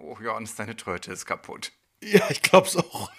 Oh, Johannes, deine Tröte ist kaputt. Ja, ich glaub's auch.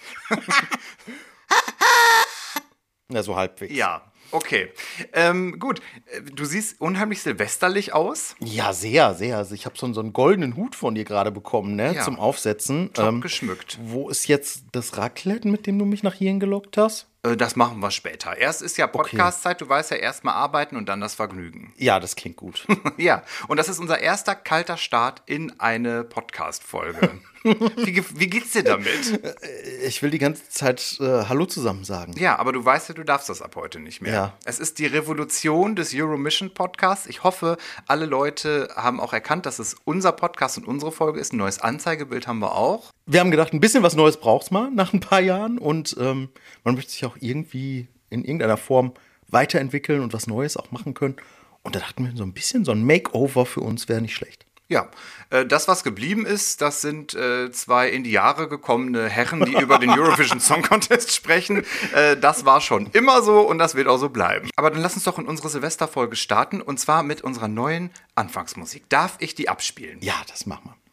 Na, so halbwegs. Ja, okay. Gut, du siehst unheimlich silvesterlich aus. Ja, sehr, sehr. Also ich habe so einen goldenen Hut von dir gerade bekommen, ne, Ja. zum Aufsetzen. Top geschmückt. Wo ist jetzt das Raclette, mit dem du mich nach hierhin gelockt hast? Das machen wir später. Erst ist ja Podcast-Zeit, du weißt ja, erst mal arbeiten und dann das Vergnügen. Ja, das klingt gut. Ja, und das ist unser erster kalter Start in eine Podcast-Folge. Wie geht's dir damit? Ich will die ganze Zeit Hallo zusammen sagen. Ja, aber du weißt ja, du darfst das ab heute nicht mehr. Ja. Es ist die Revolution des Euromission Podcasts. Ich hoffe, alle Leute haben auch erkannt, dass es unser Podcast und unsere Folge ist. Ein neues Anzeigebild haben wir auch. Wir haben gedacht, ein bisschen was Neues braucht's mal nach ein paar Jahren. Und man möchte sich auch irgendwie in irgendeiner Form weiterentwickeln und was Neues auch machen können. Und da dachten wir, so ein bisschen so ein Makeover für uns wäre nicht schlecht. Ja, das, was geblieben ist, das sind zwei in die Jahre gekommene Herren, die über den Eurovision Song Contest sprechen. Das war schon immer so und das wird auch so bleiben. Aber dann lass uns doch in unsere Silvesterfolge starten und zwar mit unserer neuen Anfangsmusik. Darf ich die abspielen? Ja, das machen wir.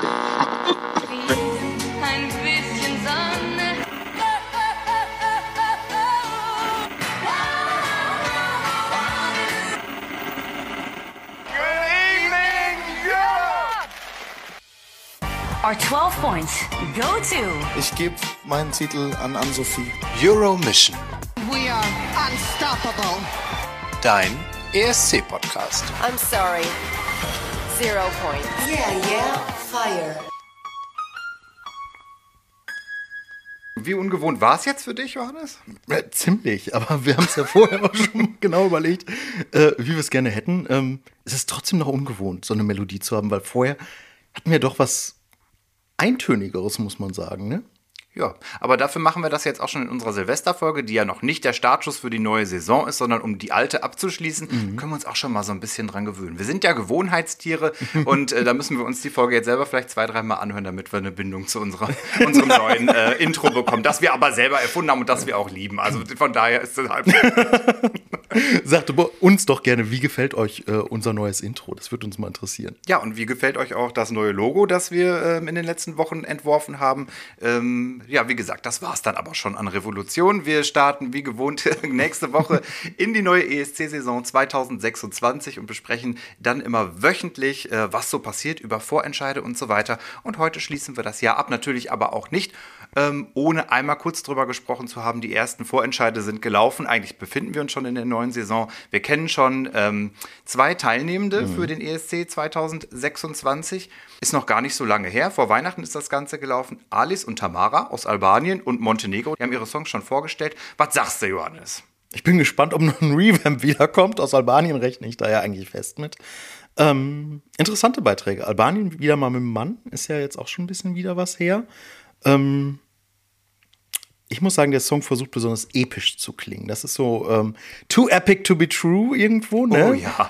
Ein bisschen Sonne. Our 12 points go to Ich gebe meinen Titel an Ann-Sophie. Euromission, We are unstoppable. dein ESC-Podcast. I'm sorry. 0 points. Yeah, fire. Wie ungewohnt war es jetzt für dich, Johannes? Ziemlich, aber wir haben es ja vorher auch schon genau überlegt, wie wir es gerne hätten. Es ist trotzdem noch ungewohnt, so eine Melodie zu haben, weil vorher hatten wir doch was Eintönigeres, muss man sagen, ne? Ja, aber dafür machen wir das jetzt auch schon in unserer Silvesterfolge, die ja noch nicht der Startschuss für die neue Saison ist, sondern um die alte abzuschließen, können wir uns auch schon mal so ein bisschen dran gewöhnen. Wir sind ja Gewohnheitstiere und da müssen wir uns die Folge jetzt selber vielleicht 2-3 Mal anhören, damit wir eine Bindung zu unserem neuen Intro bekommen, das wir aber selber erfunden haben und das wir auch lieben. Also von daher ist es halt... Sagt uns doch gerne, wie gefällt euch unser neues Intro? Das würde uns mal interessieren. Ja, und wie gefällt euch auch das neue Logo, das wir in den letzten Wochen entworfen haben? Ja, wie gesagt, das war's dann aber schon an Revolution. Wir starten wie gewohnt nächste Woche in die neue ESC-Saison 2026 und besprechen dann immer wöchentlich, was so passiert über Vorentscheide und so weiter. Und heute schließen wir das Jahr ab, natürlich aber auch nicht, ohne einmal kurz drüber gesprochen zu haben. Die ersten Vorentscheide sind gelaufen. Eigentlich befinden wir uns schon in der neuen Saison. Wir kennen schon 2 Teilnehmende für den ESC 2026. Ist noch gar nicht so lange her. Vor Weihnachten ist das Ganze gelaufen. Alice und Tamara aus Albanien und Montenegro, die haben ihre Songs schon vorgestellt. Was sagst du, Johannes? Ich bin gespannt, ob noch ein Revamp wiederkommt. Aus Albanien rechne ich da ja eigentlich fest mit. Interessante Beiträge. Albanien wieder mal mit dem Mann. Ist ja jetzt auch schon ein bisschen wieder was her. Ich muss sagen, der Song versucht besonders episch zu klingen. Das ist so too epic to be true irgendwo, ne? Oh ja.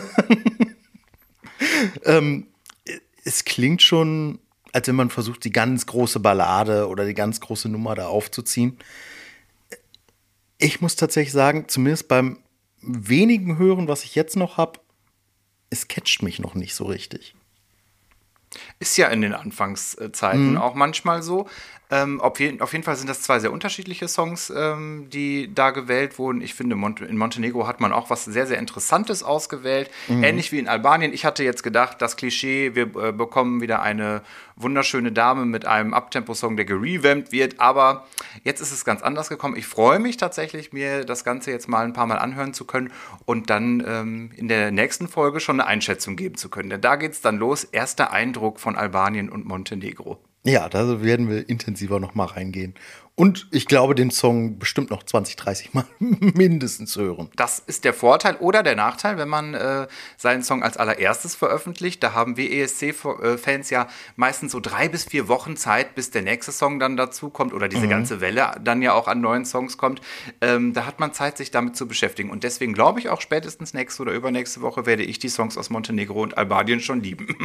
Es klingt schon, als wenn man versucht, die ganz große Ballade oder die ganz große Nummer da aufzuziehen. Ich muss tatsächlich sagen, zumindest beim wenigen Hören, was ich jetzt noch habe, es catcht mich noch nicht so richtig. Ist ja in den Anfangszeiten auch manchmal so. Auf jeden Fall sind das 2 sehr unterschiedliche Songs, die da gewählt wurden. Ich finde, in Montenegro hat man auch was sehr, sehr Interessantes ausgewählt. Ähnlich wie in Albanien. Ich hatte jetzt gedacht, das Klischee, wir bekommen wieder eine wunderschöne Dame mit einem Uptempo-Song, der gerevamped wird. Aber jetzt ist es ganz anders gekommen. Ich freue mich tatsächlich, mir das Ganze jetzt mal ein paar Mal anhören zu können und dann in der nächsten Folge schon eine Einschätzung geben zu können. Denn da geht es dann los. Erster Eindruck von Albanien und Montenegro. Ja, da werden wir intensiver noch mal reingehen. Und ich glaube, den Song bestimmt noch 20, 30 Mal mindestens hören. Das ist der Vorteil oder der Nachteil, wenn man seinen Song als allererstes veröffentlicht. Da haben wir ESC-Fans ja meistens so 3 bis 4 Wochen Zeit, bis der nächste Song dann dazu kommt oder diese ganze Welle dann ja auch an neuen Songs kommt. Da hat man Zeit, sich damit zu beschäftigen. Und deswegen glaube ich auch spätestens nächste oder übernächste Woche werde ich die Songs aus Montenegro und Albanien schon lieben.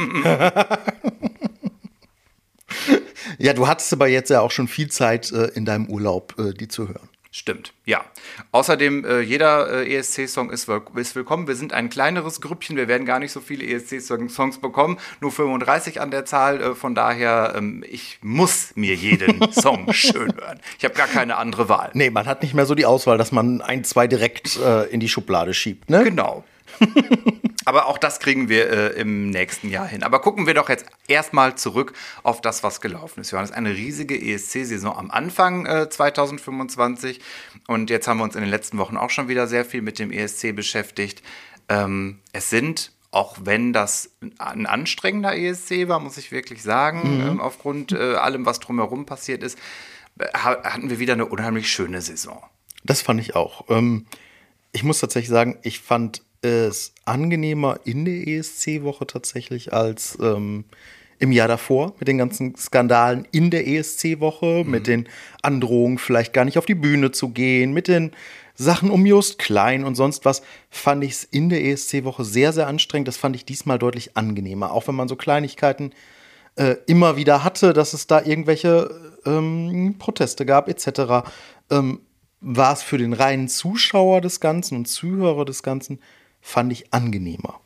Ja, du hattest aber jetzt ja auch schon viel Zeit in deinem Urlaub, die zu hören. Stimmt, ja. Außerdem, jeder ESC-Song ist willkommen. Wir sind ein kleineres Grüppchen, wir werden gar nicht so viele ESC-Songs bekommen, nur 35 an der Zahl. Von daher, ich muss mir jeden Song schön hören. Ich habe gar keine andere Wahl. Nee, man hat nicht mehr so die Auswahl, dass man 1, 2 direkt in die Schublade schiebt, ne? Genau. Aber auch das kriegen wir im nächsten Jahr hin. Aber gucken wir doch jetzt erstmal zurück auf das, was gelaufen ist. Johannes, eine riesige ESC-Saison am Anfang 2025. Und jetzt haben wir uns in den letzten Wochen auch schon wieder sehr viel mit dem ESC beschäftigt. Es sind, auch wenn das ein anstrengender ESC war, muss ich wirklich sagen, aufgrund allem, was drumherum passiert ist, hatten wir wieder eine unheimlich schöne Saison. Das fand ich auch. Ich muss tatsächlich sagen, ich fand es angenehmer in der ESC-Woche tatsächlich als im Jahr davor mit den ganzen Skandalen in der ESC-Woche, mit den Androhungen, vielleicht gar nicht auf die Bühne zu gehen, mit den Sachen um Just Klein und sonst was, fand ich es in der ESC-Woche sehr, sehr anstrengend. Das fand ich diesmal deutlich angenehmer, auch wenn man so Kleinigkeiten immer wieder hatte, dass es da irgendwelche Proteste gab etc., war es für den reinen Zuschauer des Ganzen und Zuhörer des Ganzen, fand ich angenehmer.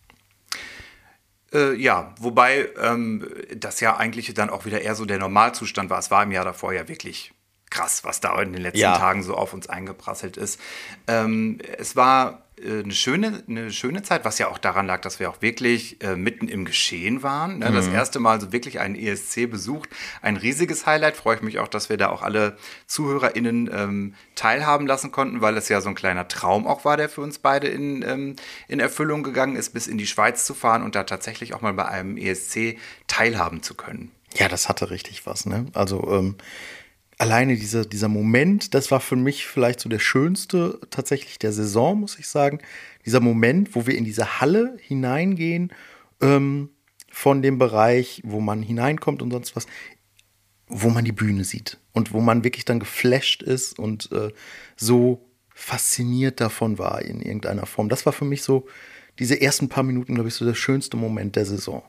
Ja, wobei das ja eigentlich dann auch wieder eher so der Normalzustand war. Es war im Jahr davor ja wirklich krass, was da in den letzten Tagen so auf uns eingeprasselt ist. Es war eine schöne Zeit, was ja auch daran lag, dass wir auch wirklich mitten im Geschehen waren. Ne? Das erste Mal so wirklich einen ESC besucht. Ein riesiges Highlight. Freue ich mich auch, dass wir da auch alle ZuhörerInnen teilhaben lassen konnten, weil es ja so ein kleiner Traum auch war, der für uns beide in Erfüllung gegangen ist, bis in die Schweiz zu fahren und da tatsächlich auch mal bei einem ESC teilhaben zu können. Ja, das hatte richtig was, ne? Also alleine dieser Moment, das war für mich vielleicht so der schönste tatsächlich der Saison, muss ich sagen. Dieser Moment, wo wir in diese Halle hineingehen, von dem Bereich, wo man hineinkommt und sonst was, wo man die Bühne sieht und wo man wirklich dann geflasht ist und so fasziniert davon war in irgendeiner Form. Das war für mich so diese ersten paar Minuten, glaube ich, so der schönste Moment der Saison.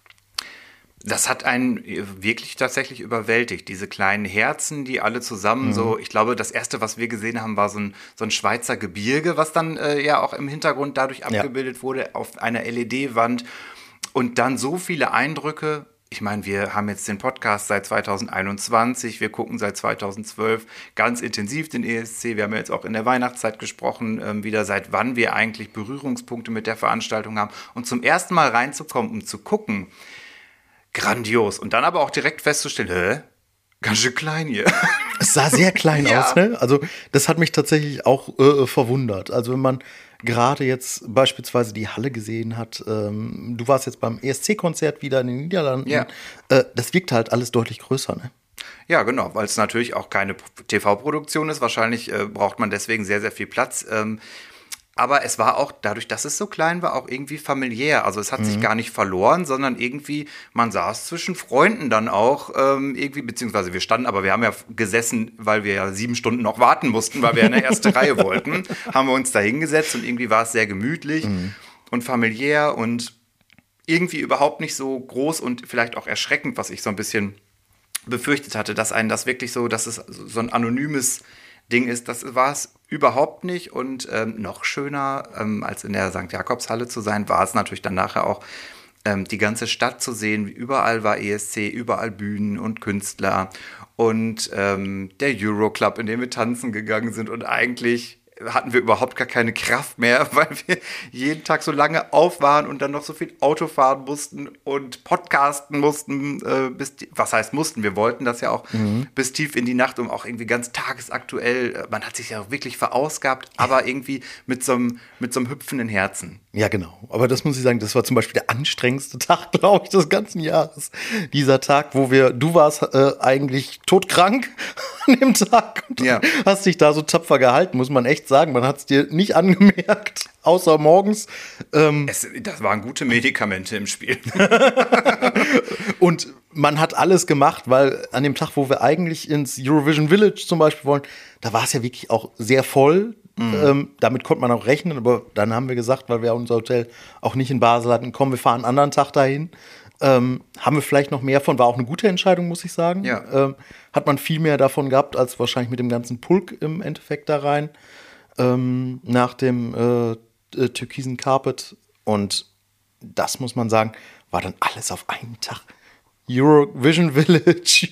Das hat einen wirklich tatsächlich überwältigt. Diese kleinen Herzen, die alle zusammen so, ich glaube, das erste, was wir gesehen haben, war so ein Schweizer Gebirge, was dann ja auch im Hintergrund dadurch abgebildet wurde auf einer LED-Wand. Und dann so viele Eindrücke. Ich meine, wir haben jetzt den Podcast seit 2021, wir gucken seit 2012 ganz intensiv den ESC. Wir haben ja jetzt auch in der Weihnachtszeit gesprochen, wieder seit wann wir eigentlich Berührungspunkte mit der Veranstaltung haben. Und zum ersten Mal reinzukommen, um zu gucken, grandios. Und dann aber auch direkt festzustellen, ganz schön klein hier. Es sah sehr klein aus, ne? Also das hat mich tatsächlich auch verwundert. Also wenn man gerade jetzt beispielsweise die Halle gesehen hat, du warst jetzt beim ESC-Konzert wieder in den Niederlanden, das wirkt halt alles deutlich größer, ne? Ja, genau, weil es natürlich auch keine TV-Produktion ist. Wahrscheinlich braucht man deswegen sehr, sehr viel Platz. Aber es war auch, dadurch, dass es so klein war, auch irgendwie familiär. Also es hat sich gar nicht verloren, sondern irgendwie, man saß zwischen Freunden dann auch irgendwie, beziehungsweise wir standen, aber wir haben ja gesessen, weil wir ja 7 Stunden noch warten mussten, weil wir in der ersten Reihe wollten, haben wir uns da hingesetzt und irgendwie war es sehr gemütlich und familiär und irgendwie überhaupt nicht so groß und vielleicht auch erschreckend, was ich so ein bisschen befürchtet hatte, dass einen das wirklich so, dass es so ein anonymes Ding ist. Das war es überhaupt nicht und noch schöner als in der St. Jakobshalle zu sein, war es natürlich dann nachher auch die ganze Stadt zu sehen. Überall war ESC, überall Bühnen und Künstler und der Euroclub, in dem wir tanzen gegangen sind und eigentlich hatten wir überhaupt gar keine Kraft mehr, weil wir jeden Tag so lange auf waren und dann noch so viel Auto fahren mussten und podcasten mussten, was heißt mussten, wir wollten das ja auch bis tief in die Nacht, um auch irgendwie ganz tagesaktuell, man hat sich ja auch wirklich verausgabt, aber irgendwie mit so einem hüpfenden Herzen. Ja, genau. Aber das muss ich sagen, das war zum Beispiel der anstrengendste Tag, glaube ich, des ganzen Jahres. Dieser Tag, wo du warst eigentlich todkrank an dem Tag und hast dich da so tapfer gehalten, muss man echt sagen. Man hat es dir nicht angemerkt, außer morgens. Das waren gute Medikamente im Spiel. Und man hat alles gemacht, weil an dem Tag, wo wir eigentlich ins Eurovision Village zum Beispiel wollen, da war es ja wirklich auch sehr voll. Damit konnte man auch rechnen, aber dann haben wir gesagt, weil wir unser Hotel auch nicht in Basel hatten, komm, wir fahren einen anderen Tag dahin. Haben wir vielleicht noch mehr von, war auch eine gute Entscheidung, muss ich sagen. Ja. Hat man viel mehr davon gehabt, als wahrscheinlich mit dem ganzen Pulk im Endeffekt da rein. Nach dem türkisen Carpet. Und das muss man sagen, war dann alles auf einen Tag. Eurovision Village,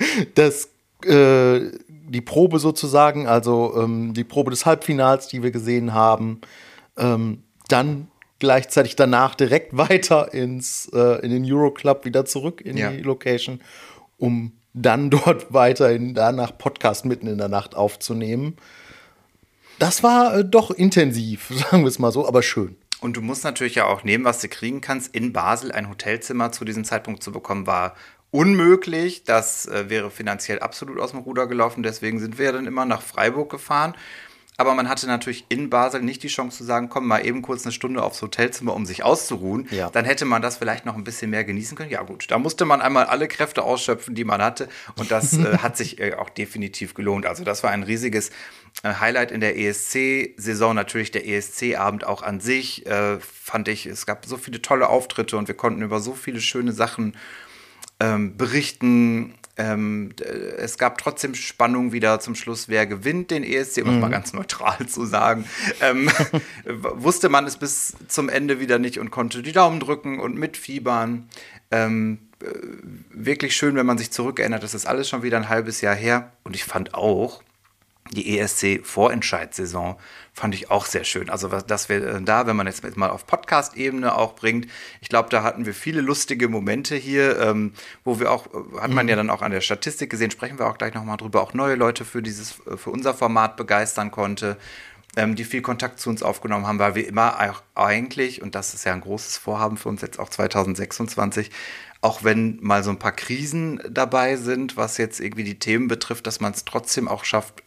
die Probe sozusagen, also die Probe des Halbfinals, die wir gesehen haben. Dann gleichzeitig danach direkt weiter in den Euroclub wieder zurück in die Location, um dann dort weiterhin danach Podcast mitten in der Nacht aufzunehmen. Das war doch intensiv, sagen wir es mal so, aber schön. Und du musst natürlich ja auch nehmen, was du kriegen kannst. In Basel ein Hotelzimmer zu diesem Zeitpunkt zu bekommen, war unmöglich. Das wäre finanziell absolut aus dem Ruder gelaufen. Deswegen sind wir ja dann immer nach Freiburg gefahren. Aber man hatte natürlich in Basel nicht die Chance zu sagen, komm mal eben kurz eine Stunde aufs Hotelzimmer, um sich auszuruhen. Ja. Dann hätte man das vielleicht noch ein bisschen mehr genießen können. Ja gut, da musste man einmal alle Kräfte ausschöpfen, die man hatte. Und das hat sich auch definitiv gelohnt. Also das war ein riesiges Highlight in der ESC-Saison. Natürlich der ESC-Abend auch an sich, fand ich. Es gab so viele tolle Auftritte und wir konnten über so viele schöne Sachen berichten. Es gab trotzdem Spannung wieder zum Schluss, wer gewinnt den ESC, um es mal ganz neutral zu sagen. Wusste man es bis zum Ende wieder nicht und konnte die Daumen drücken und mitfiebern. Wirklich schön, wenn man sich zurückerinnert, das ist alles schon wieder ein halbes Jahr her. Und ich fand auch, die ESC-Vorentscheidssaison fand ich auch sehr schön. Also, dass wir da, wenn man jetzt mal auf Podcast-Ebene auch bringt, ich glaube, da hatten wir viele lustige Momente hier, wo wir auch, hat man ja dann auch an der Statistik gesehen, sprechen wir auch gleich nochmal drüber, auch neue Leute für unser Format begeistern konnte, die viel Kontakt zu uns aufgenommen haben, weil wir immer eigentlich, und das ist ja ein großes Vorhaben für uns jetzt auch 2026, auch wenn mal so ein paar Krisen dabei sind, was jetzt irgendwie die Themen betrifft, dass man es trotzdem auch schafft,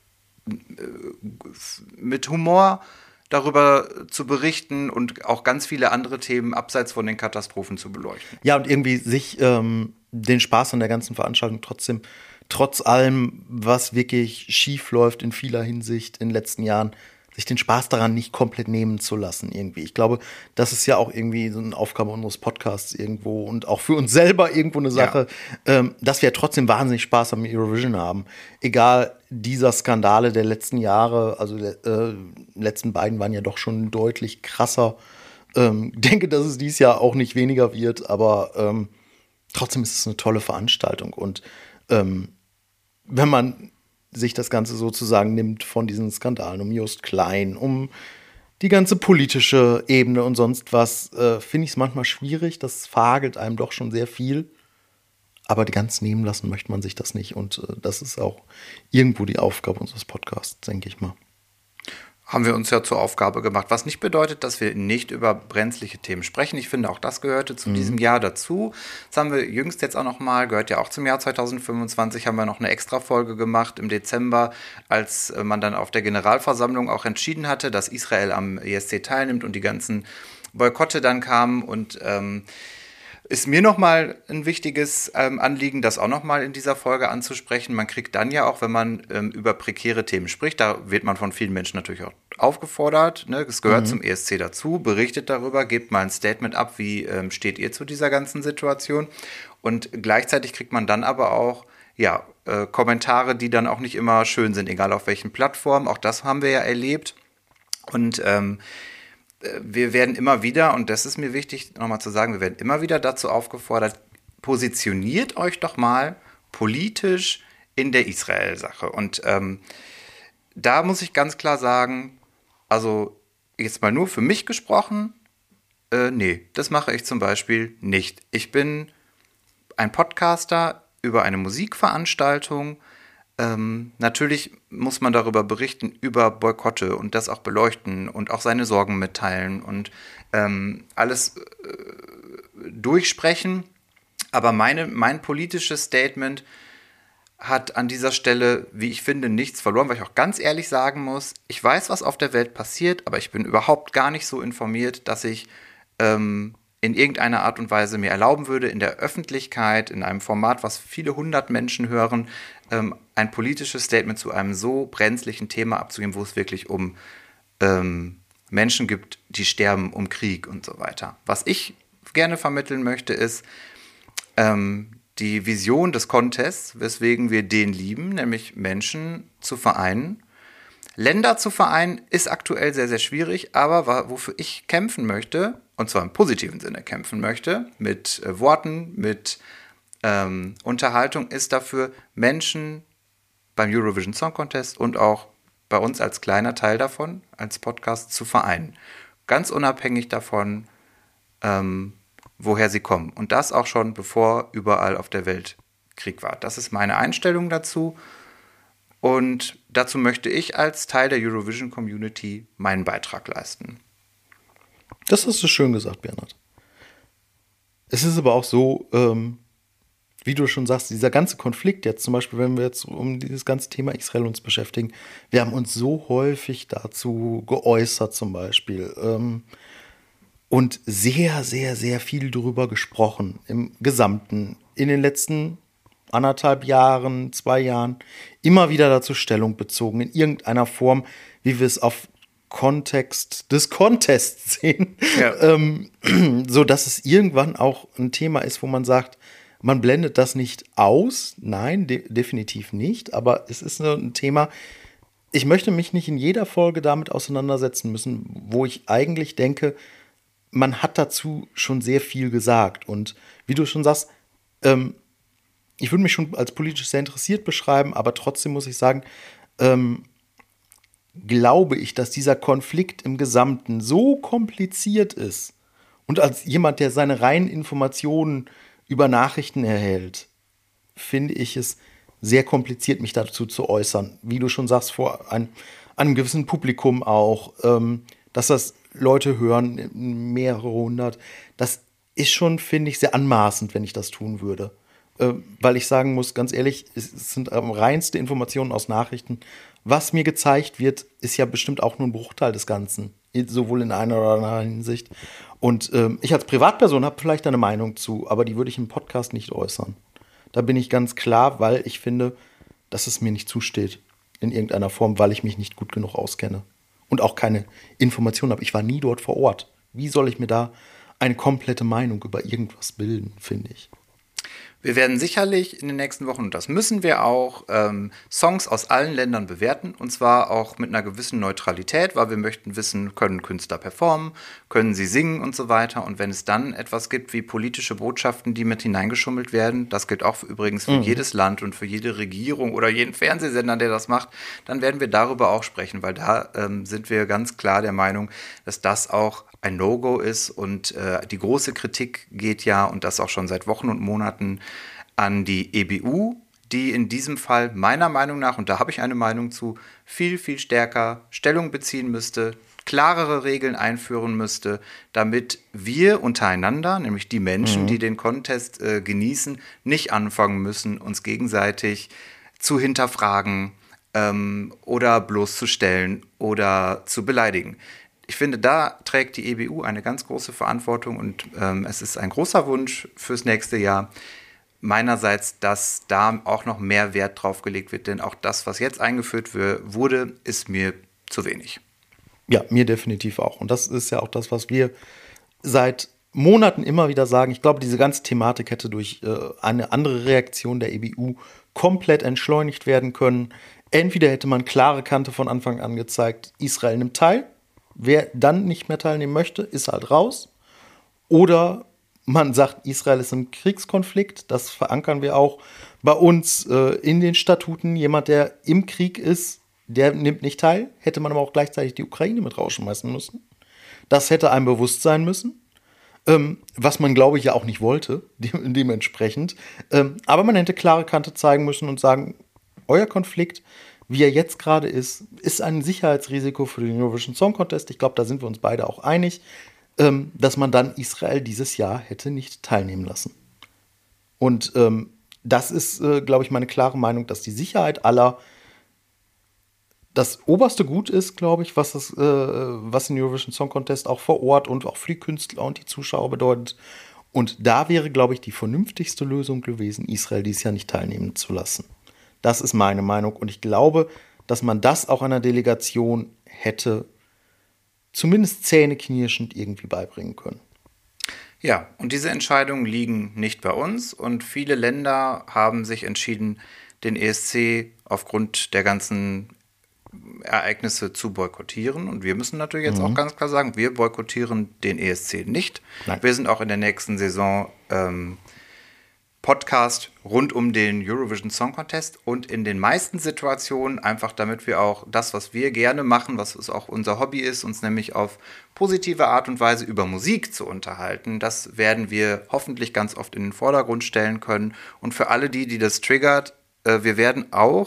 mit Humor darüber zu berichten und auch ganz viele andere Themen abseits von den Katastrophen zu beleuchten. Ja, und irgendwie sich den Spaß an der ganzen Veranstaltung trotzdem, trotz allem, was wirklich schief läuft in vieler Hinsicht in den letzten Jahren, sich den Spaß daran nicht komplett nehmen zu lassen irgendwie. Ich glaube, das ist ja auch irgendwie so eine Aufgabe unseres Podcasts irgendwo und auch für uns selber irgendwo eine Sache, dass wir trotzdem wahnsinnig Spaß am Eurovision haben. Egal dieser Skandale der letzten Jahre, also letzten beiden waren ja doch schon deutlich krasser. Denke, dass es dieses Jahr auch nicht weniger wird, aber trotzdem ist es eine tolle Veranstaltung. Und wenn man sich das Ganze sozusagen nimmt von diesen Skandalen um Jost Klein, um die ganze politische Ebene und sonst was, finde ich es manchmal schwierig. Das verhagelt einem doch schon sehr viel. Aber ganz nehmen lassen möchte man sich das nicht. Und das ist auch irgendwo die Aufgabe unseres Podcasts, denke ich mal. Haben wir uns ja zur Aufgabe gemacht, was nicht bedeutet, dass wir nicht über brenzliche Themen sprechen. Ich finde, auch das gehörte zu diesem Jahr dazu. Das haben wir jüngst jetzt auch noch mal, gehört ja auch zum Jahr 2025, haben wir noch eine Extra-Folge gemacht im Dezember, als man dann auf der Generalversammlung auch entschieden hatte, dass Israel am ESC teilnimmt und die ganzen Boykotte dann kamen und ist mir nochmal ein wichtiges Anliegen, das auch nochmal in dieser Folge anzusprechen. Man kriegt dann ja auch, wenn man über prekäre Themen spricht, da wird man von vielen Menschen natürlich auch aufgefordert, ne? Es gehört zum ESC dazu, berichtet darüber, gebt mal ein Statement ab, wie steht ihr zu dieser ganzen Situation. Und gleichzeitig kriegt man dann aber auch Kommentare, die dann auch nicht immer schön sind, egal auf welchen Plattformen. Auch das haben wir ja erlebt. Und wir werden immer wieder, und das ist mir wichtig nochmal zu sagen, wir werden immer wieder dazu aufgefordert, positioniert euch doch mal politisch in der Israel-Sache. Und da muss ich ganz klar sagen, also jetzt mal nur für mich gesprochen, nee, das mache ich zum Beispiel nicht. Ich bin ein Podcaster über eine Musikveranstaltung. Natürlich muss man darüber berichten, über Boykotte und das auch beleuchten und auch seine Sorgen mitteilen und alles durchsprechen. Aber mein politisches Statement hat an dieser Stelle, wie ich finde, nichts verloren, weil ich auch ganz ehrlich sagen muss, ich weiß, was auf der Welt passiert, aber ich bin überhaupt gar nicht so informiert, dass ich in irgendeiner Art und Weise mir erlauben würde, in der Öffentlichkeit, in einem Format, was viele 100 Menschen hören, ein politisches Statement zu einem so brenzlichen Thema abzugeben, wo es wirklich um Menschen gibt, die sterben, um Krieg und so weiter. Was ich gerne vermitteln möchte, ist, die Vision des Contests, weswegen wir den lieben, nämlich Menschen zu vereinen. Länder zu vereinen ist aktuell sehr, sehr schwierig, aber wofür ich kämpfen möchte, und zwar im positiven Sinne kämpfen möchte, mit Worten, mit Unterhaltung, ist dafür, Menschen beim Eurovision Song Contest und auch bei uns als kleiner Teil davon, als Podcast zu vereinen. Ganz unabhängig davon, woher sie kommen. Und das auch schon, bevor überall auf der Welt Krieg war. Das ist meine Einstellung dazu. Und dazu möchte ich als Teil der Eurovision Community meinen Beitrag leisten. Das hast du schön gesagt, Bernhard. Es ist aber auch so, wie du schon sagst, dieser ganze Konflikt jetzt, zum Beispiel, wenn wir jetzt um dieses ganze Thema Israel uns beschäftigen, wir haben uns so häufig dazu geäußert zum Beispiel und sehr, sehr, sehr viel darüber gesprochen im Gesamten, in den letzten 1,5 Jahren, 2 Jahren, immer wieder dazu Stellung bezogen, in irgendeiner Form, wie wir es auf Kontext des Contests sehen, Ja. so dass es irgendwann auch ein Thema ist, wo man sagt, man blendet das nicht aus. Nein, definitiv nicht. Aber es ist ein Thema, ich möchte mich nicht in jeder Folge damit auseinandersetzen müssen, wo ich eigentlich denke, man hat dazu schon sehr viel gesagt. Und wie du schon sagst, ich würde mich schon als politisch sehr interessiert beschreiben, aber trotzdem muss ich sagen, glaube ich, dass dieser Konflikt im Gesamten so kompliziert ist und als jemand, der seine reinen Informationen über Nachrichten erhält, finde ich es sehr kompliziert, mich dazu zu äußern. Wie du schon sagst, vor einem gewissen Publikum auch, dass das Leute hören, mehrere hundert. Das ist schon, finde ich, sehr anmaßend, wenn ich das tun würde. Weil ich sagen muss, ganz ehrlich, es sind reinste Informationen aus Nachrichten. Was mir gezeigt wird, ist ja bestimmt auch nur ein Bruchteil des Ganzen, sowohl in einer oder anderen Hinsicht. Und ich als Privatperson habe vielleicht eine Meinung zu, aber die würde ich im Podcast nicht äußern. Da bin ich ganz klar, weil ich finde, dass es mir nicht zusteht in irgendeiner Form, weil ich mich nicht gut genug auskenne und auch keine Informationen habe. Ich war nie dort vor Ort. Wie soll ich mir da eine komplette Meinung über irgendwas bilden, finde ich? Wir werden sicherlich in den nächsten Wochen, und das müssen wir auch, Songs aus allen Ländern bewerten. Und zwar auch mit einer gewissen Neutralität, weil wir möchten wissen, können Künstler performen, können sie singen und so weiter. Und wenn es dann etwas gibt wie politische Botschaften, die mit hineingeschummelt werden, das gilt auch übrigens für jedes Land und für jede Regierung oder jeden Fernsehsender, der das macht, dann werden wir darüber auch sprechen, weil da sind wir ganz klar der Meinung, dass das auch ein No-Go ist und die große Kritik geht ja, und das auch schon seit Wochen und Monaten, an die EBU, die in diesem Fall meiner Meinung nach, und da habe ich eine Meinung zu, viel, viel stärker Stellung beziehen müsste, klarere Regeln einführen müsste, damit wir untereinander, nämlich die Menschen, die den Contest genießen, nicht anfangen müssen, uns gegenseitig zu hinterfragen oder bloßzustellen oder zu beleidigen. Ich finde, da trägt die EBU eine ganz große Verantwortung und es ist ein großer Wunsch fürs nächste Jahr meinerseits, dass da auch noch mehr Wert drauf gelegt wird, denn auch das, was jetzt eingeführt wurde, ist mir zu wenig. Ja, mir definitiv auch. Und das ist ja auch das, was wir seit Monaten immer wieder sagen. Ich glaube, diese ganze Thematik hätte durch eine andere Reaktion der EBU komplett entschleunigt werden können. Entweder hätte man klare Kante von Anfang an gezeigt, Israel nimmt teil. Wer dann nicht mehr teilnehmen möchte, ist halt raus. Oder man sagt, Israel ist im Kriegskonflikt. Das verankern wir auch bei uns in den Statuten. Jemand, der im Krieg ist, der nimmt nicht teil. Hätte man aber auch gleichzeitig die Ukraine mit rausschmeißen müssen. Das hätte einem bewusst sein müssen. Was man, glaube ich, ja auch nicht wollte, dementsprechend. Aber man hätte klare Kante zeigen müssen und sagen, euer Konflikt, wie er jetzt gerade ist ein Sicherheitsrisiko für den Eurovision Song Contest. Ich glaube, da sind wir uns beide auch einig, dass man dann Israel dieses Jahr hätte nicht teilnehmen lassen. Und das ist, glaube ich, meine klare Meinung, dass die Sicherheit aller das oberste Gut ist, glaube ich, was den Eurovision Song Contest auch vor Ort und auch für die Künstler und die Zuschauer bedeutet. Und da wäre, glaube ich, die vernünftigste Lösung gewesen, Israel dieses Jahr nicht teilnehmen zu lassen. Das ist meine Meinung. Und ich glaube, dass man das auch einer Delegation hätte zumindest zähneknirschend irgendwie beibringen können. Ja, und diese Entscheidungen liegen nicht bei uns und viele Länder haben sich entschieden, den ESC aufgrund der ganzen Ereignisse zu boykottieren. Und wir müssen natürlich jetzt auch ganz klar sagen, wir boykottieren den ESC nicht. Nein. Wir sind auch in der nächsten Saison Podcast rund um den Eurovision Song Contest und in den meisten Situationen einfach, damit wir auch das, was wir gerne machen, was es auch unser Hobby ist, uns nämlich auf positive Art und Weise über Musik zu unterhalten, das werden wir hoffentlich ganz oft in den Vordergrund stellen können. Und für alle die das triggert, wir werden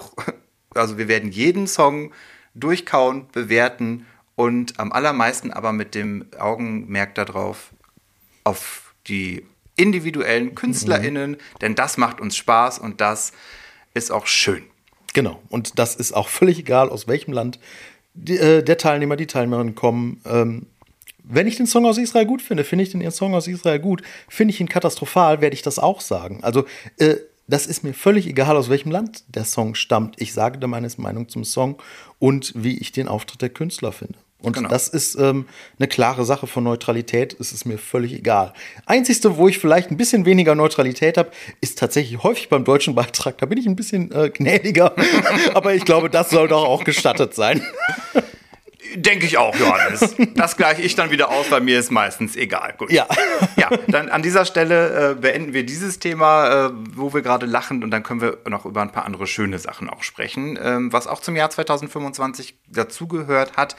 jeden Song durchkauen, bewerten und am allermeisten aber mit dem Augenmerk darauf, auf die individuellen KünstlerInnen, denn das macht uns Spaß und das ist auch schön. Genau, und das ist auch völlig egal, aus welchem Land der Teilnehmer, die Teilnehmerinnen kommen. Wenn ich den Song aus Israel gut finde, finde ich den Song aus Israel gut. Finde ich ihn katastrophal, werde ich das auch sagen. Also das ist mir völlig egal, aus welchem Land der Song stammt. Ich sage da meine Meinung zum Song und wie ich den Auftritt der Künstler finde. Und Genau. das ist eine klare Sache von Neutralität. Es ist mir völlig egal. Einzigste, wo ich vielleicht ein bisschen weniger Neutralität habe, ist tatsächlich häufig beim deutschen Beitrag. Da bin ich ein bisschen gnädiger. Aber ich glaube, das soll doch auch gestattet sein. Denke ich auch, Johannes. Das gleiche ich dann wieder aus, bei mir ist meistens egal. Gut. Ja. Ja, dann an dieser Stelle beenden wir dieses Thema, wo wir gerade lachen und dann können wir noch über ein paar andere schöne Sachen auch sprechen. Was auch zum Jahr 2025 dazugehört hat,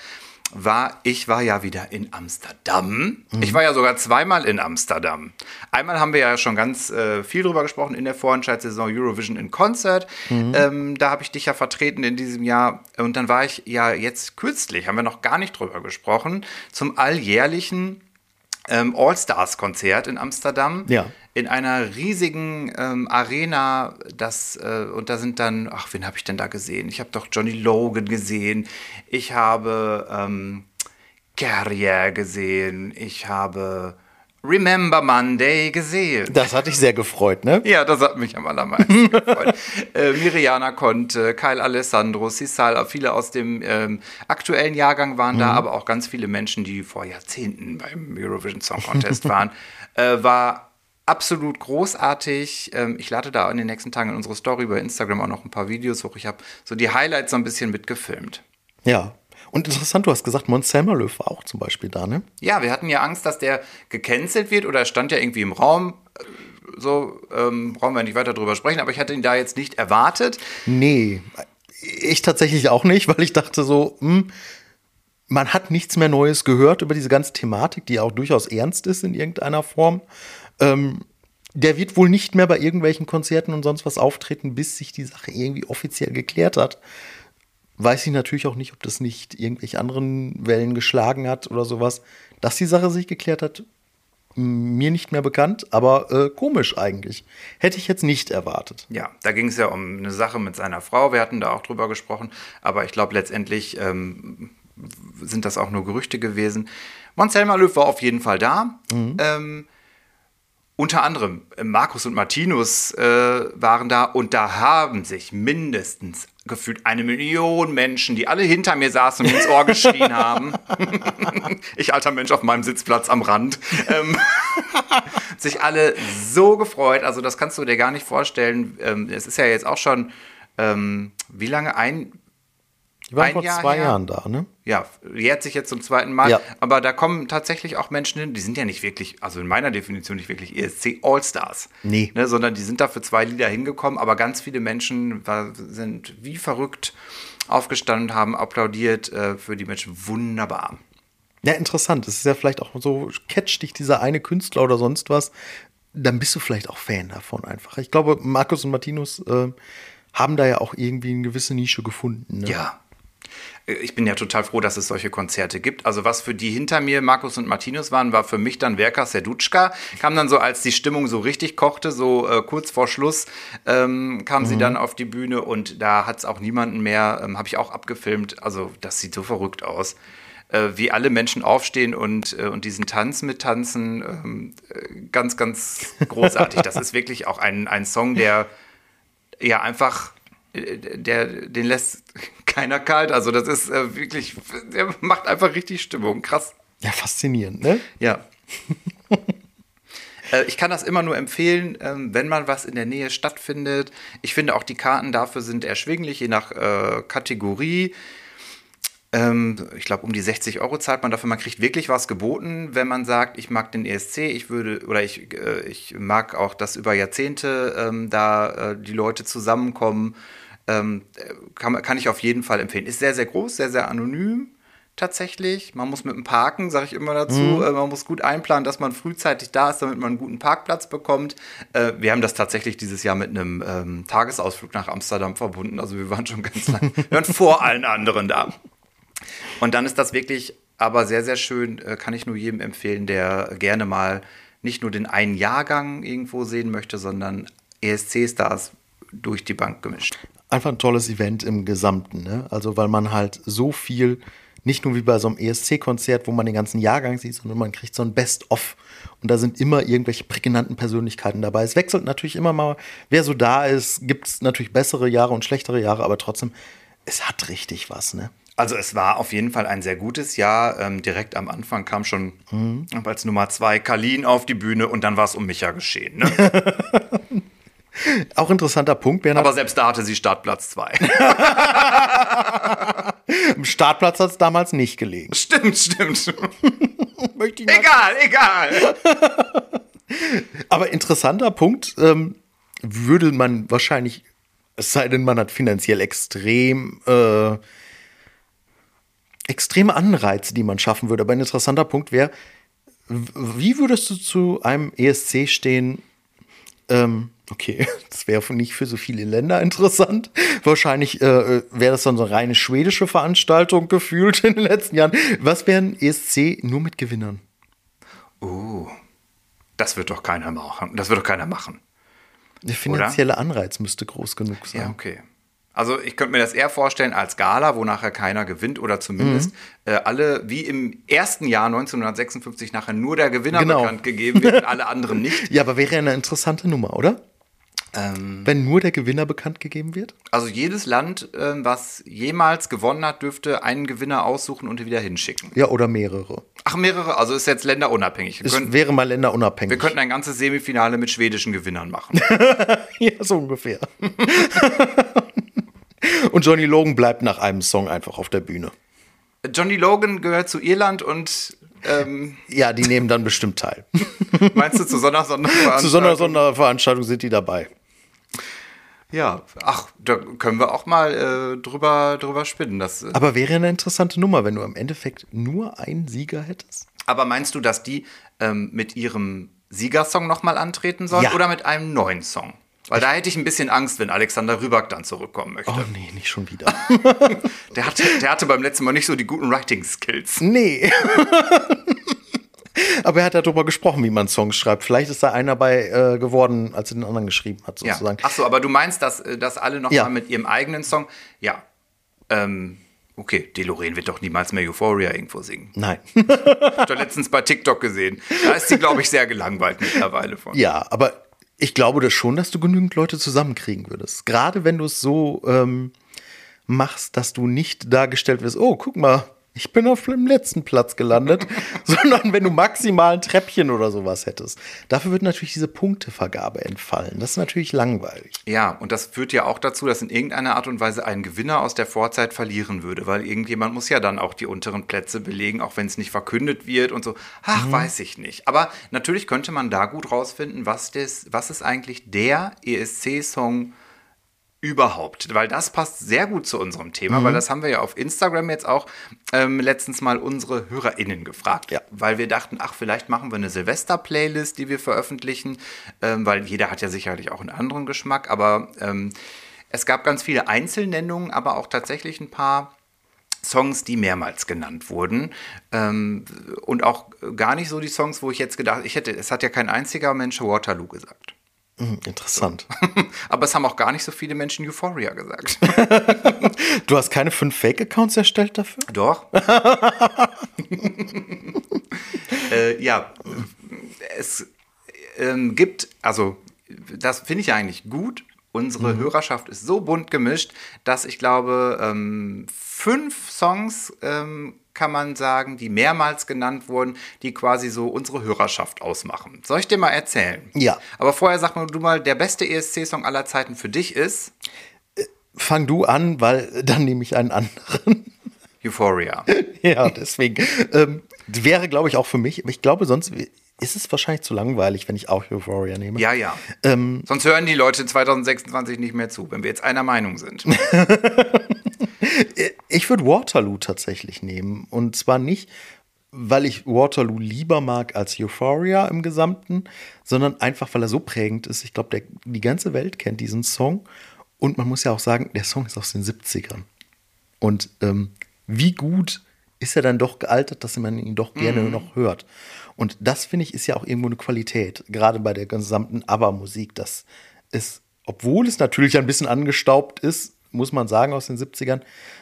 ich war ja wieder in Amsterdam. Ich war ja sogar zweimal in Amsterdam. Einmal haben wir ja schon ganz viel drüber gesprochen in der Vorentscheidssaison Eurovision in Concert. Da habe ich dich ja vertreten in diesem Jahr. Und dann war ich ja jetzt kürzlich, haben wir noch gar nicht drüber gesprochen, zum alljährlichen All-Stars-Konzert in Amsterdam. Ja. In einer riesigen Arena, und da sind dann, wen habe ich denn da gesehen? Ich habe doch Johnny Logan gesehen, ich habe Carrier gesehen, ich habe Remember Monday gesehen. Das hat dich sehr gefreut, ne? Ja, das hat mich am allermeisten gefreut. Mirjana Conte, Kyle Alessandro, Sisal, viele aus dem aktuellen Jahrgang waren da, aber auch ganz viele Menschen, die vor Jahrzehnten beim Eurovision Song Contest waren. War absolut großartig. Ich lade da in den nächsten Tagen in unsere Story bei Instagram auch noch ein paar Videos hoch. Ich habe so die Highlights so ein bisschen mitgefilmt. Ja. Und interessant, du hast gesagt, Måns Zelmerlöw war auch zum Beispiel da, ne? Ja, wir hatten ja Angst, dass der gecancelt wird oder er stand ja irgendwie im Raum. Brauchen wir nicht weiter drüber sprechen, aber ich hatte ihn da jetzt nicht erwartet. Nee, ich tatsächlich auch nicht, weil ich dachte so, man hat nichts mehr Neues gehört über diese ganze Thematik, die auch durchaus ernst ist in irgendeiner Form. Der wird wohl nicht mehr bei irgendwelchen Konzerten und sonst was auftreten, bis sich die Sache irgendwie offiziell geklärt hat. Weiß ich natürlich auch nicht, ob das nicht irgendwelche anderen Wellen geschlagen hat oder sowas. Dass die Sache sich geklärt hat, mir nicht mehr bekannt, aber komisch eigentlich. Hätte ich jetzt nicht erwartet. Ja, da ging es ja um eine Sache mit seiner Frau. Wir hatten da auch drüber gesprochen. Aber ich glaube, letztendlich sind das auch nur Gerüchte gewesen. Måns Zelmerlöw war auf jeden Fall da. Unter anderem Markus und Martinus waren da. Und da haben sich mindestens gefühlt 1 Million Menschen, die alle hinter mir saßen und mir ins Ohr geschrien haben. Ich, alter Mensch, auf meinem Sitzplatz am Rand. Sich alle so gefreut. Also das kannst du dir gar nicht vorstellen. Es ist ja jetzt auch schon, wie lange? Die waren ein vor Jahr 2 her. Jahren da, ne? Ja, jährt sich jetzt zum 2. Mal. Ja. Aber da kommen tatsächlich auch Menschen hin, die sind ja nicht wirklich, also in meiner Definition nicht wirklich ESC All-Stars. Nee. Ne, sondern die sind da für 2 Lieder hingekommen, aber ganz viele Menschen sind wie verrückt aufgestanden, haben applaudiert für die Menschen. Wunderbar. Ja, interessant. Es ist ja vielleicht auch so, catcht dich dieser eine Künstler oder sonst was, dann bist du vielleicht auch Fan davon einfach. Ich glaube, Markus und Martinus haben da ja auch irgendwie eine gewisse Nische gefunden. Ne? Ja. Ich bin ja total froh, dass es solche Konzerte gibt. Also was für die hinter mir Markus und Martinus waren, war für mich dann Verka Serduchka. Kam dann so, als die Stimmung so richtig kochte, so kurz vor Schluss, kam sie dann auf die Bühne und da hat es auch niemanden mehr, habe ich auch abgefilmt. Also das sieht so verrückt aus. Wie alle Menschen aufstehen und diesen Tanz mittanzen. Ganz, ganz großartig. Das ist wirklich auch ein Song, der ja einfach, den lässt keiner kalt. Also das ist wirklich, der macht einfach richtig Stimmung. Krass. Ja, faszinierend, ne? Ja. Ich kann das immer nur empfehlen, wenn mal was in der Nähe stattfindet. Ich finde auch die Karten dafür sind erschwinglich, je nach Kategorie. Ich glaube, um die 60 € zahlt man dafür. Man kriegt wirklich was geboten, wenn man sagt, ich mag den ESC, ich mag auch, dass über Jahrzehnte die Leute zusammenkommen. Kann ich auf jeden Fall empfehlen. Ist sehr, sehr groß, sehr, sehr anonym tatsächlich. Man muss mit dem Parken, sage ich immer dazu, man muss gut einplanen, dass man frühzeitig da ist, damit man einen guten Parkplatz bekommt. Wir haben das tatsächlich dieses Jahr mit einem Tagesausflug nach Amsterdam verbunden. Also wir waren schon ganz lang, wir waren vor allen anderen da. Und dann ist das wirklich aber sehr, sehr schön, kann ich nur jedem empfehlen, der gerne mal nicht nur den einen Jahrgang irgendwo sehen möchte, sondern ESC-Stars durch die Bank gemischt. Einfach ein tolles Event im Gesamten, ne? Also weil man halt so viel, nicht nur wie bei so einem ESC-Konzert, wo man den ganzen Jahrgang sieht, sondern man kriegt so ein Best-of. Und da sind immer irgendwelche prägnanten Persönlichkeiten dabei. Es wechselt natürlich immer mal, wer so da ist, gibt es natürlich bessere Jahre und schlechtere Jahre, aber trotzdem, es hat richtig was, ne? Also es war auf jeden Fall ein sehr gutes Jahr. Direkt am Anfang kam schon als Nummer 2 Kalin auf die Bühne und dann war es um Micha geschehen. Ne? Auch interessanter Punkt, Bernhard. Aber selbst da hatte sie Startplatz 2. Im Startplatz hat es damals nicht gelegen. Stimmt. Möchte ich mal Egal. Aber interessanter Punkt, würde man wahrscheinlich, es sei denn, man hat finanziell extreme Anreize, die man schaffen würde. Aber ein interessanter Punkt wäre, wie würdest du zu einem ESC stehen? Okay, das wäre nicht für so viele Länder interessant. Wahrscheinlich wäre das dann so eine reine schwedische Veranstaltung gefühlt in den letzten Jahren. Was wäre ein ESC nur mit Gewinnern? Das wird doch keiner machen. Der finanzielle Anreiz müsste groß genug sein. Ja, okay. Also ich könnte mir das eher vorstellen als Gala, wo nachher keiner gewinnt oder zumindest alle, wie im ersten Jahr 1956, nachher nur der Gewinner bekannt gegeben wird und alle anderen nicht. Ja, aber wäre eine interessante Nummer, oder? Wenn nur der Gewinner bekannt gegeben wird? Also jedes Land, was jemals gewonnen hat, dürfte einen Gewinner aussuchen und wieder hinschicken. Ja, oder mehrere. Ach, mehrere? Also ist jetzt länderunabhängig. Wäre mal länderunabhängig. Wir könnten ein ganzes Semifinale mit schwedischen Gewinnern machen. Ja, so ungefähr. Und Johnny Logan bleibt nach einem Song einfach auf der Bühne. Johnny Logan gehört zu Irland und ja, die nehmen dann bestimmt teil. Meinst du, zu so einer Sonderveranstaltung? Zu so einer Sonderveranstaltung sind die dabei. Ja, ach, da können wir auch mal drüber spinnen. Aber wäre eine interessante Nummer, wenn du im Endeffekt nur einen Sieger hättest? Aber meinst du, dass die mit ihrem Siegersong nochmal antreten sollen oder mit einem neuen Song? Weil da hätte ich ein bisschen Angst, wenn Alexander Rybak dann zurückkommen möchte. Oh nee, nicht schon wieder. Der hatte beim letzten Mal nicht so die guten Writing-Skills. Nee. Aber er hat ja darüber gesprochen, wie man Songs schreibt. Vielleicht ist da einer bei geworden, als er den anderen geschrieben hat, sozusagen. Ja. Ach so, aber du meinst, dass alle noch mal mit ihrem eigenen Song... Ja, okay, DeLorean wird doch niemals mehr Euphoria irgendwo singen. Nein. Ich habe doch letztens bei TikTok gesehen. Da ist sie, glaube ich, sehr gelangweilt mittlerweile von. Ja, aber ich glaube das schon, dass du genügend Leute zusammenkriegen würdest. Gerade wenn du es so machst, dass du nicht dargestellt wirst, oh, guck mal, ich bin auf dem letzten Platz gelandet, sondern wenn du maximal ein Treppchen oder sowas hättest. Dafür wird natürlich diese Punktevergabe entfallen. Das ist natürlich langweilig. Ja, und das führt ja auch dazu, dass in irgendeiner Art und Weise ein Gewinner aus der Vorzeit verlieren würde, weil irgendjemand muss ja dann auch die unteren Plätze belegen, auch wenn es nicht verkündet wird und so. Ach, weiß ich nicht. Aber natürlich könnte man da gut rausfinden, was ist eigentlich der ESC-Song überhaupt, weil das passt sehr gut zu unserem Thema, weil das haben wir ja auf Instagram jetzt auch letztens mal unsere HörerInnen gefragt, weil wir dachten, ach, vielleicht machen wir eine Silvester-Playlist, die wir veröffentlichen, weil jeder hat ja sicherlich auch einen anderen Geschmack, aber es gab ganz viele Einzelnennungen, aber auch tatsächlich ein paar Songs, die mehrmals genannt wurden und auch gar nicht so die Songs, wo ich jetzt gedacht, es hat ja kein einziger Mensch Waterloo gesagt. Interessant. Aber es haben auch gar nicht so viele Menschen Euphoria gesagt. Du hast keine 5 Fake-Accounts erstellt dafür? Doch. Ja, es gibt, also das finde ich eigentlich gut, Unsere Hörerschaft ist so bunt gemischt, dass ich glaube, 5 Songs kann man sagen, die mehrmals genannt wurden, die quasi so unsere Hörerschaft ausmachen. Soll ich dir mal erzählen? Ja. Aber vorher sag mal, du mal, der beste ESC-Song aller Zeiten für dich ist? Fang du an, weil dann nehme ich einen anderen. Euphoria. Ja, deswegen. Wäre, glaube ich, auch für mich. Aber ich glaube, sonst ist es wahrscheinlich zu langweilig, wenn ich auch Euphoria nehme. Ja, ja. Sonst hören die Leute 2026 nicht mehr zu, wenn wir jetzt einer Meinung sind. Ich würde Waterloo tatsächlich nehmen. Und zwar nicht, weil ich Waterloo lieber mag als Euphoria im Gesamten, sondern einfach, weil er so prägend ist. Ich glaube, die ganze Welt kennt diesen Song. Und man muss ja auch sagen, der Song ist aus den 70ern. Und wie gut ist er dann doch gealtert, dass man ihn doch gerne noch hört. Und das, finde ich, ist ja auch irgendwo eine Qualität. Gerade bei der gesamten ABBA-Musik. Das ist, obwohl es natürlich ein bisschen angestaubt ist, muss man sagen, aus den 70ern,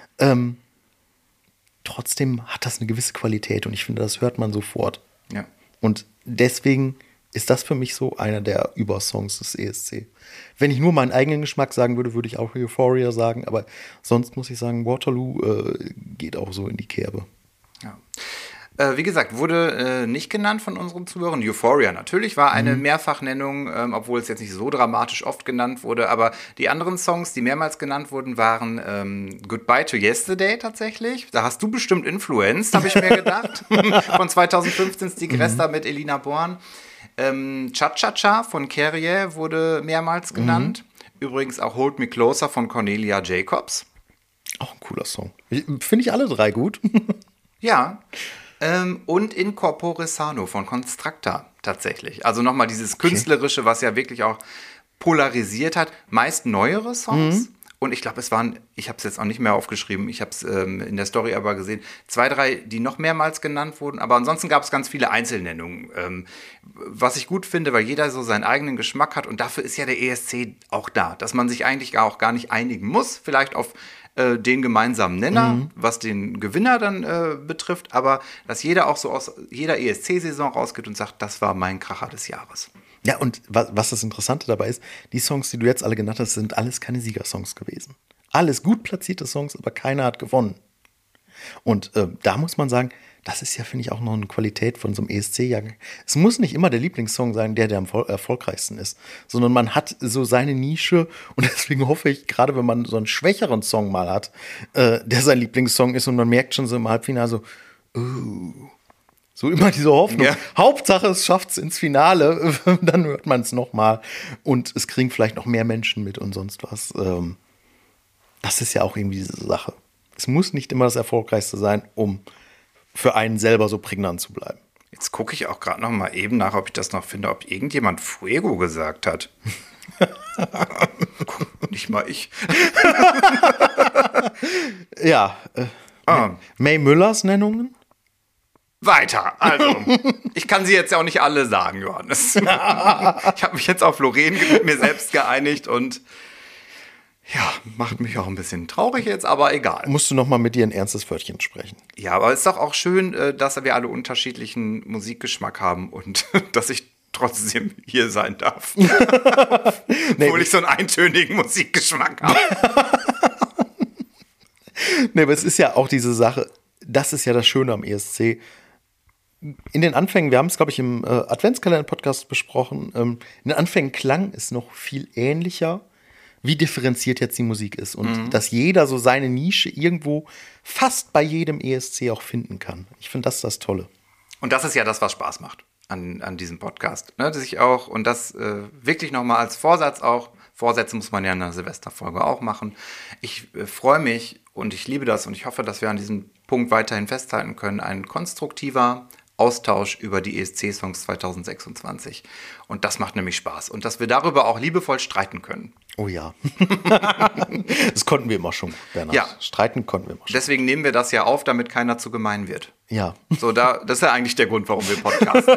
trotzdem hat das eine gewisse Qualität. Und ich finde, das hört man sofort. Ja. Und deswegen ist das für mich so einer der Übersongs des ESC. Wenn ich nur meinen eigenen Geschmack sagen würde, würde ich auch Euphoria sagen. Aber sonst muss ich sagen, Waterloo geht auch so in die Kerbe. Ja. Wie gesagt, wurde nicht genannt von unseren Zuhörern. Euphoria natürlich war eine Mehrfachnennung, obwohl es jetzt nicht so dramatisch oft genannt wurde. Aber die anderen Songs, die mehrmals genannt wurden, waren Goodbye to Yesterday tatsächlich. Da hast du bestimmt influenced, habe ich mir gedacht. Von 2015 Stieg Resta mit Elina Born. Cha-Cha-Cha von Kerrier wurde mehrmals genannt. Übrigens auch Hold Me Closer von Cornelia Jacobs. Auch ein cooler Song. Finde ich alle 3 gut. Ja. Und In Corpore Sano von Constructa tatsächlich. Also nochmal dieses Künstlerische, was ja wirklich auch polarisiert hat. Meist neuere Songs. Und ich glaube, es waren, ich habe es jetzt auch nicht mehr aufgeschrieben, ich habe es in der Story aber gesehen, 2, 3, die noch mehrmals genannt wurden. Aber ansonsten gab es ganz viele Einzelnennungen. Was ich gut finde, weil jeder so seinen eigenen Geschmack hat. Und dafür ist ja der ESC auch da. Dass man sich eigentlich auch gar nicht einigen muss. Vielleicht auf den gemeinsamen Nenner, was den Gewinner dann betrifft. Aber dass jeder auch so aus jeder ESC-Saison rausgeht und sagt, das war mein Kracher des Jahres. Ja, und was das Interessante dabei ist, die Songs, die du jetzt alle genannt hast, sind alles keine Siegersongs gewesen. Alles gut platzierte Songs, aber keiner hat gewonnen. Und da muss man sagen, das ist ja, finde ich, auch noch eine Qualität von so einem ESC-Jahrgang. Es muss nicht immer der Lieblingssong sein, der am erfolgreichsten ist, sondern man hat so seine Nische und deswegen hoffe ich, gerade wenn man so einen schwächeren Song mal hat, der sein Lieblingssong ist und man merkt schon so im Halbfinale so, so immer diese Hoffnung. Ja. Hauptsache, es schafft es ins Finale, dann hört man es nochmal und es kriegen vielleicht noch mehr Menschen mit und sonst was. Das ist ja auch irgendwie diese Sache. Es muss nicht immer das Erfolgreichste sein, um für einen selber so prägnant zu bleiben. Jetzt gucke ich auch gerade noch mal eben nach, ob ich das noch finde, ob irgendjemand Fuego gesagt hat. Nicht mal ich. Ja. May Müllers Nennungen? Weiter. Also, ich kann sie jetzt ja auch nicht alle sagen, Johannes. Ich habe mich jetzt auf Lorraine mit mir selbst geeinigt und ja, macht mich auch ein bisschen traurig jetzt, aber egal. Musst du noch mal mit dir ein ernstes Wörtchen sprechen. Ja, aber es ist doch auch schön, dass wir alle unterschiedlichen Musikgeschmack haben und dass ich trotzdem hier sein darf. Obwohl ich so einen eintönigen Musikgeschmack habe. Nee, aber es ist ja auch diese Sache, das ist ja das Schöne am ESC. In den Anfängen, wir haben es, glaube ich, im Adventskalender-Podcast besprochen, in den Anfängen klang es noch viel ähnlicher, wie differenziert jetzt die Musik ist und dass jeder so seine Nische irgendwo fast bei jedem ESC auch finden kann. Ich finde, das ist das Tolle. Und das ist ja das, was Spaß macht an diesem Podcast. Ne? Dass ich auch, und das wirklich nochmal als Vorsatz auch, Vorsätze muss man ja in der Silvesterfolge auch machen. Ich freue mich und ich liebe das und ich hoffe, dass wir an diesem Punkt weiterhin festhalten können. Ein konstruktiver Austausch über die ESC-Songs 2026. Und das macht nämlich Spaß. Und dass wir darüber auch liebevoll streiten können. Oh ja. Das konnten wir immer schon, Bernhard. Ja. Streiten konnten wir immer schon. Deswegen nehmen wir das ja auf, damit keiner zu gemein wird. Ja. So, das ist ja eigentlich der Grund, warum wir podcasten.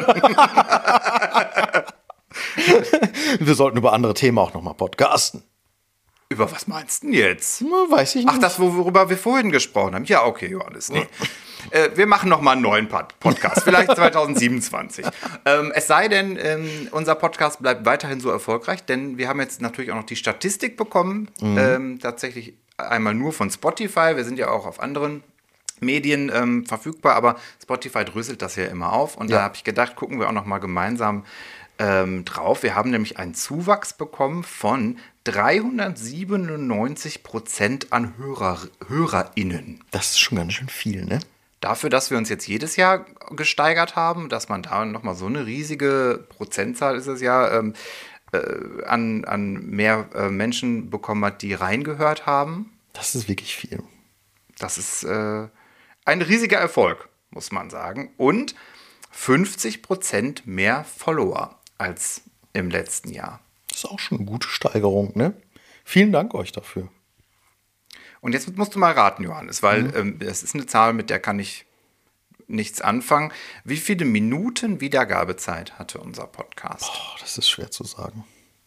Wir sollten über andere Themen auch noch mal podcasten. Über was meinst du denn jetzt? Weiß ich nicht. Ach, das, worüber wir vorhin gesprochen haben. Ja, okay, Johannes. Nee. Wir machen noch mal einen neuen Podcast, vielleicht 2027. Es sei denn, unser Podcast bleibt weiterhin so erfolgreich, denn wir haben jetzt natürlich auch noch die Statistik bekommen, tatsächlich einmal nur von Spotify. Wir sind ja auch auf anderen Medien verfügbar, aber Spotify dröselt das ja immer auf. Und da habe ich gedacht, gucken wir auch noch mal gemeinsam drauf. Wir haben nämlich einen Zuwachs bekommen von 397% an HörerInnen. Das ist schon ganz schön viel, ne? Dafür, dass wir uns jetzt jedes Jahr gesteigert haben, dass man da nochmal so eine riesige Prozentzahl ist es ja, an mehr Menschen bekommen hat, die reingehört haben. Das ist wirklich viel. Das ist ein riesiger Erfolg, muss man sagen. Und 50% mehr Follower als im letzten Jahr. Das ist auch schon eine gute Steigerung, ne? Vielen Dank euch dafür. Und jetzt musst du mal raten, Johannes, weil das ist eine Zahl, mit der kann ich nichts anfangen. Wie viele Minuten Wiedergabezeit hatte unser Podcast? Oh, das ist schwer zu sagen.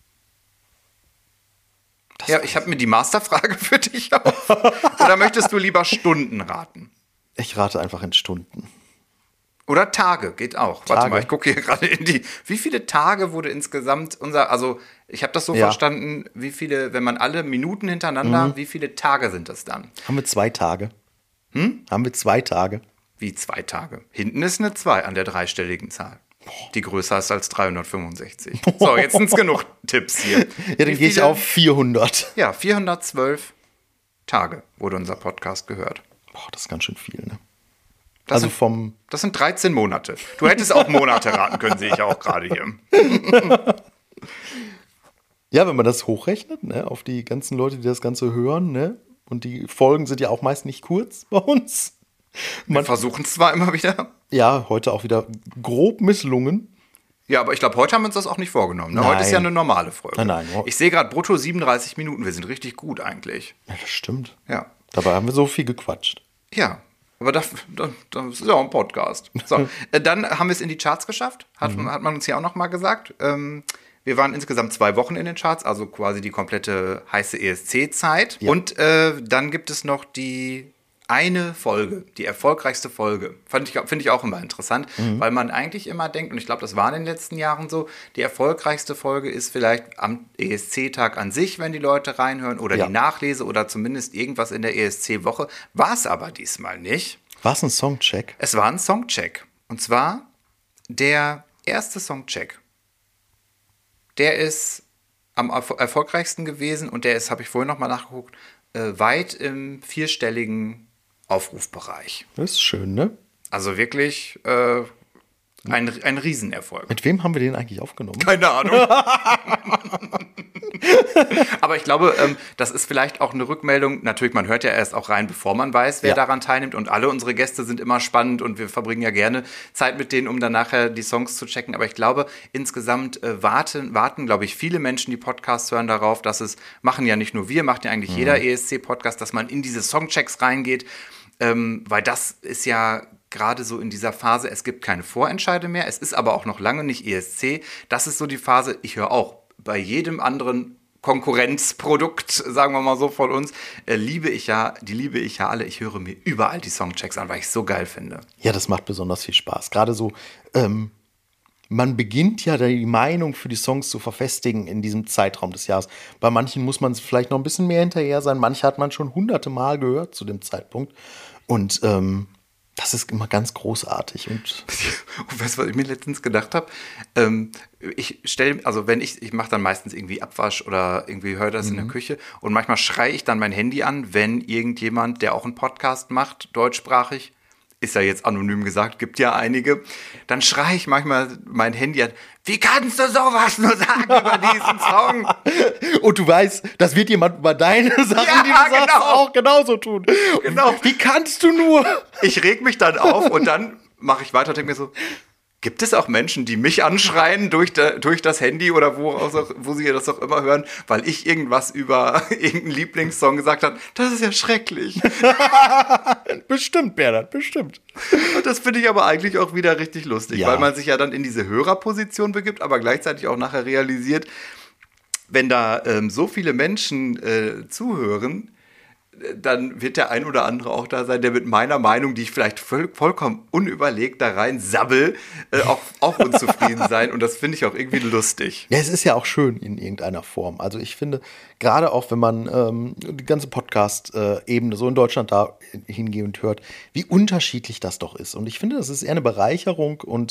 Ja, ich habe mir die Masterfrage für dich auf. Oder möchtest du lieber Stunden raten? Ich rate einfach in Stunden. Oder Tage, geht auch. Tage. Warte mal, ich gucke hier gerade in die. Wie viele Tage wurde insgesamt also ich habe das so verstanden, wie viele, wenn man alle Minuten hintereinander, wie viele Tage sind das dann? Haben wir 2 Tage? Haben wir 2 Tage? Wie 2 Tage? Hinten ist eine 2 an der dreistelligen Zahl. Die größer ist als 365. So, jetzt sind es genug Tipps hier. Ja, dann gehe ich auf 400. Ja, 412 Tage wurde unser Podcast gehört. Boah, das ist ganz schön viel, ne? Das sind 13 Monate. Du hättest auch Monate raten können, sehe ich auch gerade hier. Ja, wenn man das hochrechnet, ne, auf die ganzen Leute, die das Ganze hören, ne? Und die Folgen sind ja auch meist nicht kurz bei uns. Wir versuchen es zwar immer wieder. Ja, heute auch wieder grob misslungen. Ja, aber ich glaube, heute haben wir uns das auch nicht vorgenommen. Ne? Nein. Heute ist ja eine normale Folge. Nein. Ich sehe gerade brutto 37 Minuten. Wir sind richtig gut eigentlich. Ja, das stimmt. Ja. Dabei haben wir so viel gequatscht. Ja, aber das ist ja auch ein Podcast. So, dann haben wir es in die Charts geschafft. Hat man uns ja auch noch mal gesagt. Wir waren insgesamt 2 Wochen in den Charts, also quasi die komplette heiße ESC-Zeit. Ja. Und dann gibt es noch die eine Folge, die erfolgreichste Folge. Finde ich auch immer interessant, weil man eigentlich immer denkt, und ich glaube, das war in den letzten Jahren so, die erfolgreichste Folge ist vielleicht am ESC-Tag an sich, wenn die Leute reinhören, oder die Nachlese oder zumindest irgendwas in der ESC-Woche. War es aber diesmal nicht. War es ein Songcheck? Es war ein Songcheck. Und zwar der erste Songcheck. Der ist am erfolgreichsten gewesen und der ist, habe ich vorhin noch mal nachgeguckt, weit im 4-stelligen Aufrufbereich. Das ist schön, ne? Also wirklich ein Riesenerfolg. Mit wem haben wir den eigentlich aufgenommen? Keine Ahnung. Aber ich glaube, das ist vielleicht auch eine Rückmeldung. Natürlich, man hört ja erst auch rein, bevor man weiß, wer daran teilnimmt. Und alle unsere Gäste sind immer spannend und wir verbringen ja gerne Zeit mit denen, um dann nachher die Songs zu checken. Aber ich glaube, insgesamt warten, glaube ich, viele Menschen, die Podcasts hören, darauf, dass machen ja nicht nur wir, macht ja eigentlich jeder ESC-Podcast, dass man in diese Songchecks reingeht. Weil das ist ja gerade so in dieser Phase, es gibt keine Vorentscheide mehr, es ist aber auch noch lange nicht ESC. Das ist so die Phase, ich höre auch bei jedem anderen Konkurrenzprodukt, sagen wir mal so von uns, liebe ich ja alle. Ich höre mir überall die Songchecks an, weil ich es so geil finde. Ja, das macht besonders viel Spaß. Gerade so, man beginnt ja die Meinung für die Songs zu verfestigen in diesem Zeitraum des Jahres. Bei manchen muss man vielleicht noch ein bisschen mehr hinterher sein. Manche hat man schon hunderte Mal gehört zu dem Zeitpunkt. Und das ist immer ganz großartig. Und weißt du, was ich mir letztens gedacht habe? Ich mache dann meistens irgendwie Abwasch oder irgendwie höre das in der Küche und manchmal schreie ich dann mein Handy an, wenn irgendjemand, der auch einen Podcast macht, deutschsprachig, ist ja jetzt anonym gesagt, gibt ja einige, dann schreie ich manchmal mein Handy an, wie kannst du sowas nur sagen über diesen Song? Und du weißt, das wird jemand über deine Sachen, die du sagst, auch genauso tun. Genau. Wie kannst du nur? Ich reg mich dann auf und dann mache ich weiter und denke mir so, gibt es auch Menschen, die mich anschreien durch das Handy oder wo sie das auch immer hören, weil ich irgendwas über irgendeinen Lieblingssong gesagt habe? Das ist ja schrecklich. Bestimmt, Bernhard, bestimmt. Und das finde ich aber eigentlich auch wieder richtig lustig, weil man sich ja dann in diese Hörerposition begibt, aber gleichzeitig auch nachher realisiert, wenn da so viele Menschen zuhören, dann wird der ein oder andere auch da sein, der mit meiner Meinung, die ich vielleicht vollkommen unüberlegt da rein sabbel, auch unzufrieden sein. Und das finde ich auch irgendwie lustig. Ja, es ist ja auch schön in irgendeiner Form. Also ich finde, gerade auch wenn man die ganze Podcast-Ebene so in Deutschland da hingeht und hört, wie unterschiedlich das doch ist. Und ich finde, das ist eher eine Bereicherung und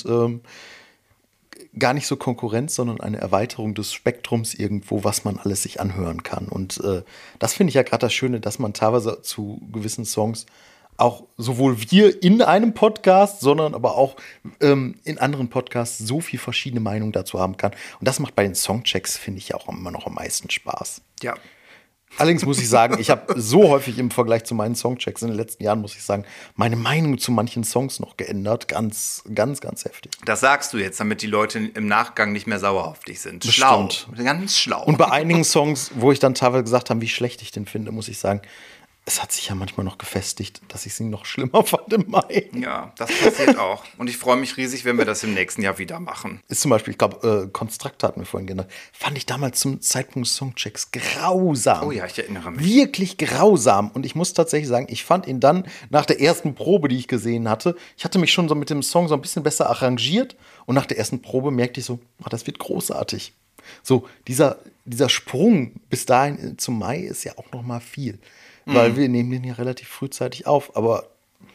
gar nicht so Konkurrenz, sondern eine Erweiterung des Spektrums irgendwo, was man alles sich anhören kann. Und das finde ich ja gerade das Schöne, dass man teilweise zu gewissen Songs auch sowohl wir in einem Podcast, sondern aber auch in anderen Podcasts so viel verschiedene Meinungen dazu haben kann. Und das macht bei den Songchecks, finde ich, ja auch immer noch am meisten Spaß. Ja. Allerdings muss ich sagen, ich habe so häufig im Vergleich zu meinen Songchecks in den letzten Jahren, muss ich sagen, meine Meinung zu manchen Songs noch geändert. Ganz, ganz, ganz heftig. Das sagst du jetzt, damit die Leute im Nachgang nicht mehr sauer auf dich sind. Bestimmt. Schlau. Ganz schlau. Und bei einigen Songs, wo ich dann teilweise gesagt habe, wie schlecht ich den finde, muss ich sagen, es hat sich ja manchmal noch gefestigt, dass ich sie noch schlimmer fand im Mai. Ja, das passiert auch. Und ich freue mich riesig, wenn wir das im nächsten Jahr wieder machen. Ist zum Beispiel, ich glaube, Konstrukt hatten wir vorhin genannt. Fand ich damals zum Zeitpunkt Songchecks grausam. Oh ja, ich erinnere mich. Wirklich grausam. Und ich muss tatsächlich sagen, ich fand ihn dann nach der ersten Probe, die ich gesehen hatte, ich hatte mich schon so mit dem Song so ein bisschen besser arrangiert. Und nach der ersten Probe merkte ich so, das wird großartig. So, dieser Sprung bis dahin zum Mai ist ja auch noch mal viel. Weil wir nehmen den ja relativ frühzeitig auf. Aber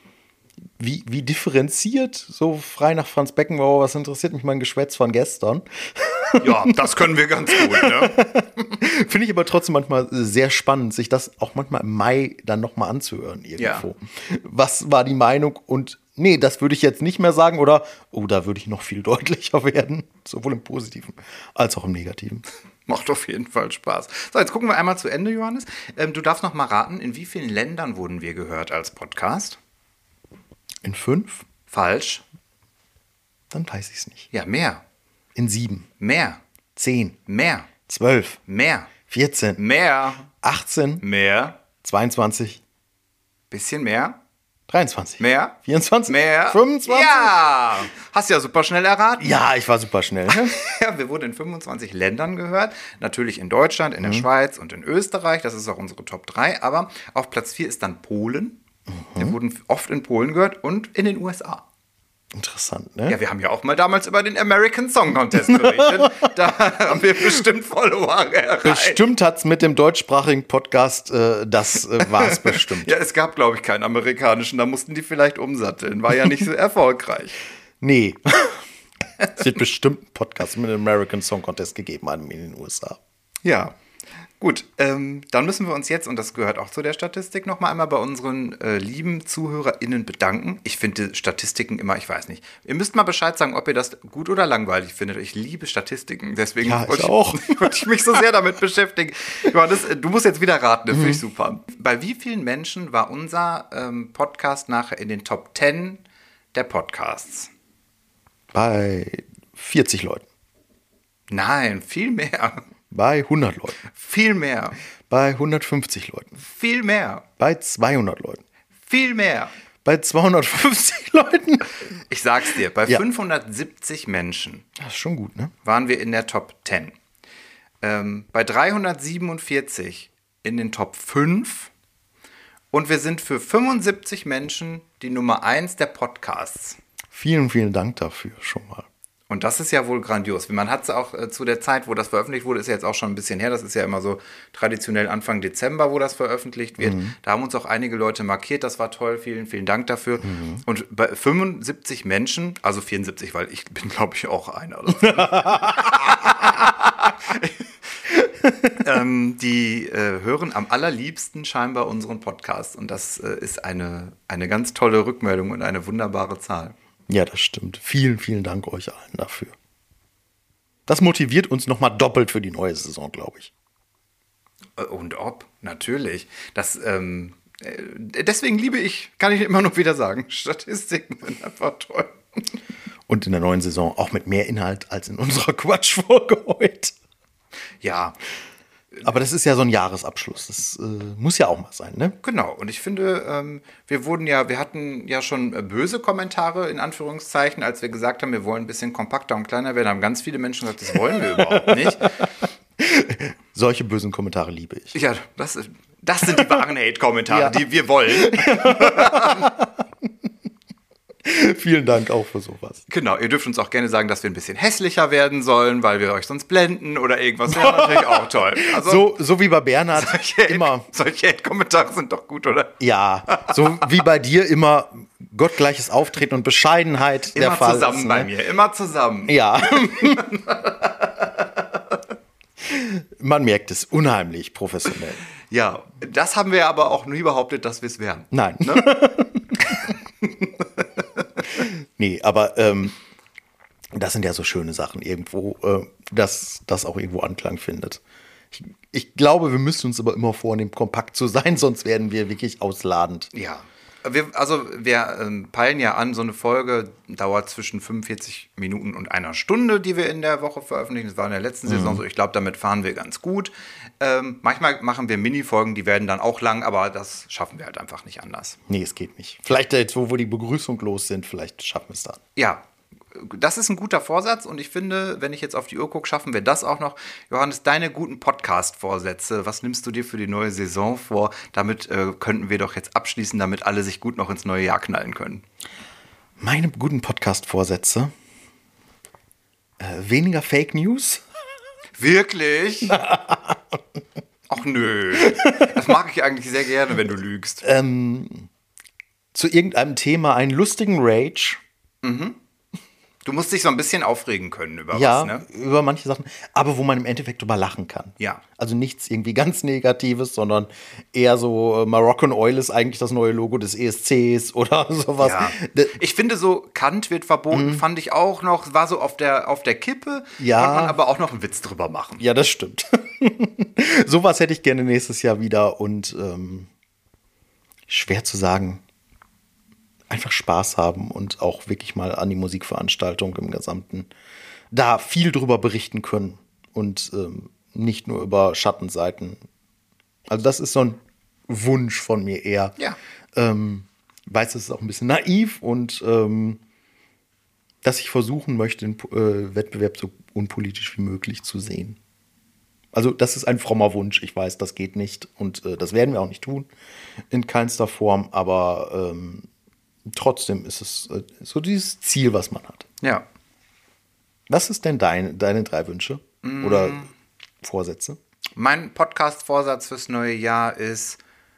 wie differenziert, so frei nach Franz Beckenbauer, was interessiert mich mein Geschwätz von gestern? Ja, das können wir ganz gut, ne? Finde ich aber trotzdem manchmal sehr spannend, sich das auch manchmal im Mai dann noch mal anzuhören irgendwo. Ja. Was war die Meinung? Und nee, das würde ich jetzt nicht mehr sagen. Oder, da würde ich noch viel deutlicher werden. Sowohl im Positiven als auch im Negativen. Macht auf jeden Fall Spaß. So, jetzt gucken wir einmal zu Ende, Johannes. Du darfst noch mal raten, in wie vielen Ländern wurden wir gehört als Podcast? In 5? Falsch. Dann weiß ich es nicht. Ja, mehr. In 7. Mehr. 10. Mehr. 12. Mehr. 14. Mehr. 18. Mehr. 22. Bisschen mehr. 23. Mehr. 24. Mehr. 25. Ja! Hast ja super schnell erraten. Ja, ich war super schnell. Ja, wir wurden in 25 Ländern gehört. Natürlich in Deutschland, in der Schweiz und in Österreich. Das ist auch unsere Top 3. Aber auf Platz 4 ist dann Polen. Wir wurden oft in Polen gehört und in den USA. Interessant, ne? Ja, wir haben ja auch mal damals über den American Song Contest berichtet. Da haben wir bestimmt Follower erreicht. Bestimmt hat es mit dem deutschsprachigen Podcast, das war es bestimmt. Ja, es gab, glaube ich, keinen amerikanischen. Da mussten die vielleicht umsatteln. War ja nicht so erfolgreich. Nee. Es wird bestimmt einen Podcast mit dem American Song Contest gegeben haben in den USA. Ja. Gut, dann müssen wir uns jetzt, und das gehört auch zu der Statistik, noch mal einmal bei unseren lieben ZuhörerInnen bedanken. Ich finde Statistiken immer, ich weiß nicht. Ihr müsst mal Bescheid sagen, ob ihr das gut oder langweilig findet. Ich liebe Statistiken, deswegen wollte ich mich so sehr damit beschäftigen. Johannes, du musst jetzt wieder raten, das finde ich super. Bei wie vielen Menschen war unser Podcast nachher in den Top 10 der Podcasts? Bei 40 Leuten. Nein, viel mehr. Bei 100 Leuten. Viel mehr. Bei 150 Leuten. Viel mehr. Bei 200 Leuten. Viel mehr. Bei 250 Leuten. Ich sag's dir, bei 570 Menschen. Das ist schon gut, ne? Waren wir in der Top 10. Bei 347 in den Top 5. Und wir sind für 75 Menschen die Nummer 1 der Podcasts. Vielen, vielen Dank dafür schon mal. Und das ist ja wohl grandios. Man hat es auch zu der Zeit, wo das veröffentlicht wurde, ist ja jetzt auch schon ein bisschen her. Das ist ja immer so traditionell Anfang Dezember, wo das veröffentlicht wird. Da haben uns auch einige Leute markiert. Das war toll. Vielen, vielen Dank dafür. Und bei 75 Menschen, also 74, weil ich bin, glaube ich, auch einer. Die hören am allerliebsten scheinbar unseren Podcast. Und das ist eine ganz tolle Rückmeldung und eine wunderbare Zahl. Ja, das stimmt. Vielen, vielen Dank euch allen dafür. Das motiviert uns nochmal doppelt für die neue Saison, glaube ich. Und ob, natürlich. Das, deswegen liebe ich, kann ich immer noch wieder sagen, Statistiken sind einfach toll. Und in der neuen Saison auch mit mehr Inhalt als in unserer Quatschfolge heute. Ja. Aber das ist ja so ein Jahresabschluss. Das muss ja auch mal sein, ne? Genau. Und ich finde, wir hatten ja schon böse Kommentare, in Anführungszeichen, als wir gesagt haben, wir wollen ein bisschen kompakter und kleiner werden. Haben ganz viele Menschen gesagt, das wollen wir überhaupt nicht. Solche bösen Kommentare liebe ich. Ja, das sind die wahren Hate-Kommentare, die wir wollen. Vielen Dank auch für sowas. Genau, ihr dürft uns auch gerne sagen, dass wir ein bisschen hässlicher werden sollen, weil wir euch sonst blenden oder irgendwas. Wäre natürlich auch toll. Also, So wie bei Bernhard immer. Solche Hate-Kommentare sind doch gut, oder? Ja, so wie bei dir immer gottgleiches Auftreten und Bescheidenheit der Fall ist. Immer zusammen bei mir, immer zusammen. Ja. Man merkt es, unheimlich professionell. Ja, das haben wir aber auch nie behauptet, dass wir es wären. Nein. Ne? Nee, aber das sind ja so schöne Sachen irgendwo, dass das auch irgendwo Anklang findet. Ich glaube, wir müssen uns aber immer vornehmen, kompakt zu sein, sonst werden wir wirklich ausladend. Ja. Wir peilen ja an, so eine Folge dauert zwischen 45 Minuten und einer Stunde, die wir in der Woche veröffentlichen. Das war in der letzten Saison so. Ich glaube, damit fahren wir ganz gut. Manchmal machen wir Mini-Folgen, die werden dann auch lang, aber das schaffen wir halt einfach nicht anders. Nee, es geht nicht. Vielleicht jetzt, wo die Begrüßung los sind, vielleicht schaffen wir es dann. Ja, das ist ein guter Vorsatz und ich finde, wenn ich jetzt auf die Uhr gucke, schaffen wir das auch noch. Johannes, deine guten Podcast-Vorsätze, was nimmst du dir für die neue Saison vor? Damit könnten wir doch jetzt abschließen, damit alle sich gut noch ins neue Jahr knallen können. Meine guten Podcast-Vorsätze? Weniger Fake News? Wirklich? Ach nö. Das mag ich eigentlich sehr gerne, wenn du lügst. Zu irgendeinem Thema einen lustigen Rage. Du musst dich so ein bisschen aufregen können über Ja, was, ne? über manche Sachen, aber wo man im Endeffekt drüber lachen kann. Ja. Also nichts irgendwie ganz Negatives, sondern eher so Moroccan Oil ist eigentlich das neue Logo des ESCs oder sowas. Ja. Ich finde so, Kant wird verboten, fand ich auch noch, war so auf der Kippe, Ja. konnte man aber auch noch einen Witz drüber machen. Ja, das stimmt. Sowas hätte ich gerne nächstes Jahr wieder und schwer zu sagen. Einfach Spaß haben und auch wirklich mal an die Musikveranstaltung im Gesamten da viel drüber berichten können und nicht nur über Schattenseiten. Also das ist so ein Wunsch von mir eher. Ja. Weiß, es ist auch ein bisschen naiv und dass ich versuchen möchte, den Wettbewerb so unpolitisch wie möglich zu sehen. Also das ist ein frommer Wunsch. Ich weiß, das geht nicht und das werden wir auch nicht tun in keinster Form, aber trotzdem ist es so dieses Ziel, was man hat. Ja. Was ist denn deine 3 Wünsche oder Vorsätze? Mein Podcast-Vorsatz fürs neue Jahr ist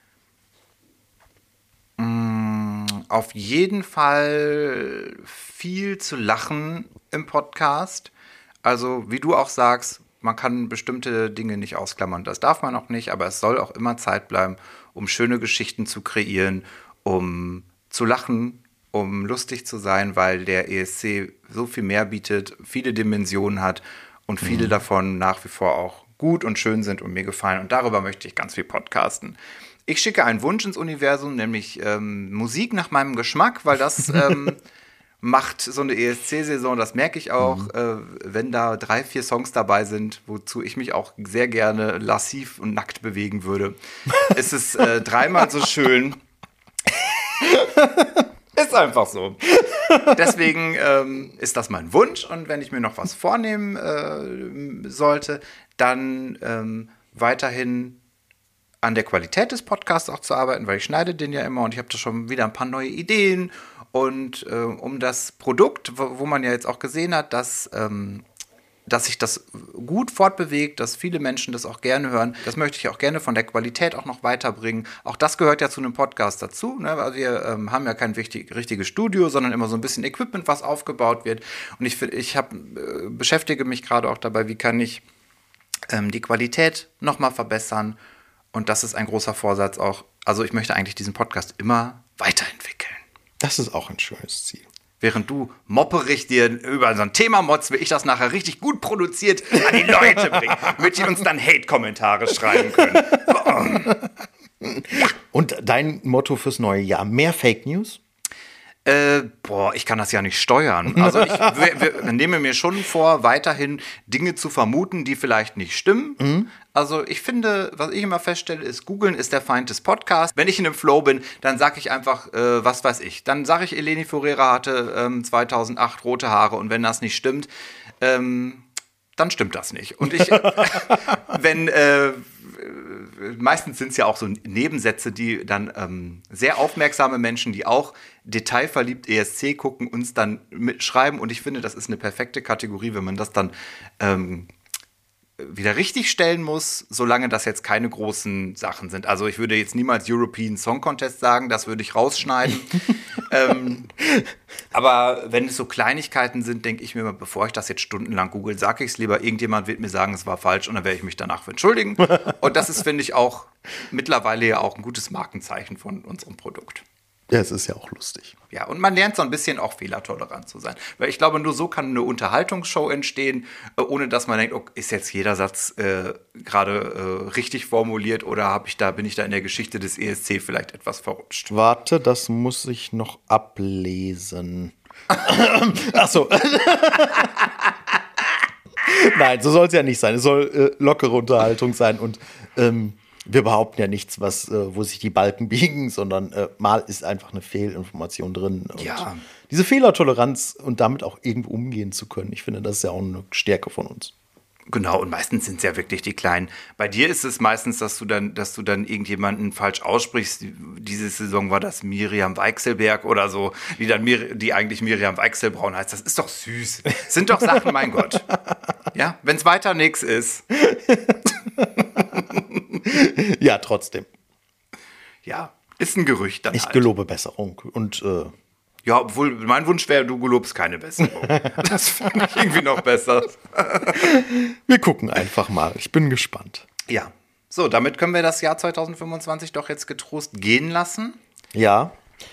auf jeden Fall viel zu lachen im Podcast. Also, wie du auch sagst, man kann bestimmte Dinge nicht ausklammern. Das darf man auch nicht, aber es soll auch immer Zeit bleiben, um schöne Geschichten zu kreieren, um zu lachen, um lustig zu sein, weil der ESC so viel mehr bietet, viele Dimensionen hat und viele davon nach wie vor auch gut und schön sind und mir gefallen. Und darüber möchte ich ganz viel podcasten. Ich schicke einen Wunsch ins Universum, nämlich Musik nach meinem Geschmack, weil das macht so eine ESC-Saison, das merke ich auch, wenn da 3, 4 Songs dabei sind, wozu ich mich auch sehr gerne lassiv und nackt bewegen würde. Es ist dreimal so schön. Ist einfach so. Deswegen ist das mein Wunsch. Und wenn ich mir noch was vornehmen sollte, dann weiterhin an der Qualität des Podcasts auch zu arbeiten, weil ich schneide den ja immer und ich habe da schon wieder ein paar neue Ideen. Und um das Produkt, wo man ja jetzt auch gesehen hat, dass sich das gut fortbewegt, dass viele Menschen das auch gerne hören. Das möchte ich auch gerne von der Qualität auch noch weiterbringen. Auch das gehört ja zu einem Podcast dazu. Ne? Also wir haben ja kein richtiges Studio, sondern immer so ein bisschen Equipment, was aufgebaut wird. Und ich beschäftige mich gerade auch dabei, wie kann ich die Qualität noch mal verbessern. Und das ist ein großer Vorsatz auch. Also ich möchte eigentlich diesen Podcast immer weiterentwickeln. Das ist auch ein schönes Ziel. Während du mopperig dir über so ein Thema motzt, will ich das nachher richtig gut produziert an die Leute bringen, damit die uns dann Hate-Kommentare schreiben können. Und dein Motto fürs neue Jahr? Mehr Fake News? Ich kann das ja nicht steuern. Also ich nehme mir schon vor, weiterhin Dinge zu vermuten, die vielleicht nicht stimmen. Also ich finde, was ich immer feststelle, ist, Googeln ist der Feind des Podcasts. Wenn ich in einem Flow bin, dann sage ich einfach, was weiß ich. Dann sage ich, Eleni Foureira hatte 2008 rote Haare und wenn das nicht stimmt, dann stimmt das nicht. Und wenn meistens sind es ja auch so Nebensätze, die dann sehr aufmerksame Menschen, die auch detailverliebt ESC gucken, uns dann mitschreiben. Und ich finde, das ist eine perfekte Kategorie, wenn man das dann wieder richtig stellen muss, solange das jetzt keine großen Sachen sind. Also ich würde jetzt niemals European Song Contest sagen, das würde ich rausschneiden. Aber wenn es so Kleinigkeiten sind, denke ich mir immer, bevor ich das jetzt stundenlang google, sage ich es lieber, irgendjemand wird mir sagen, es war falsch und dann werde ich mich danach entschuldigen. Und das ist, finde ich, auch mittlerweile ja auch ein gutes Markenzeichen von unserem Produkt. Ja, es ist ja auch lustig. Ja, und man lernt so ein bisschen auch fehlertolerant zu sein. Weil ich glaube, nur so kann eine Unterhaltungsshow entstehen, ohne dass man denkt, oh, ist jetzt jeder Satz gerade richtig formuliert oder bin ich da in der Geschichte des ESC vielleicht etwas verrutscht. Warte, das muss ich noch ablesen. Ach so. Nein, so soll es ja nicht sein. Es soll lockere Unterhaltung sein und wir behaupten ja nichts, wo sich die Balken biegen, sondern mal ist einfach eine Fehlinformation drin. Und ja. Diese Fehlertoleranz und damit auch irgendwo umgehen zu können, ich finde, das ist ja auch eine Stärke von uns. Genau, und meistens sind es ja wirklich die Kleinen. Bei dir ist es meistens, dass du dann irgendjemanden falsch aussprichst. Diese Saison war das Miriam Weichselberg oder so, die eigentlich Miriam Weichselbraun heißt. Das ist doch süß. Sind doch Sachen, mein Gott. Ja, wenn es weiter nichts ist. Ja, trotzdem. Ja, ist ein Gerücht dann Ich halt. gelobe Besserung und ja, obwohl mein Wunsch wäre, du gelobst keine Besserung. Das finde ich irgendwie noch besser. wir gucken einfach mal. Ich bin gespannt. Ja, so, damit können wir das Jahr 2025 doch jetzt getrost gehen lassen. Ja,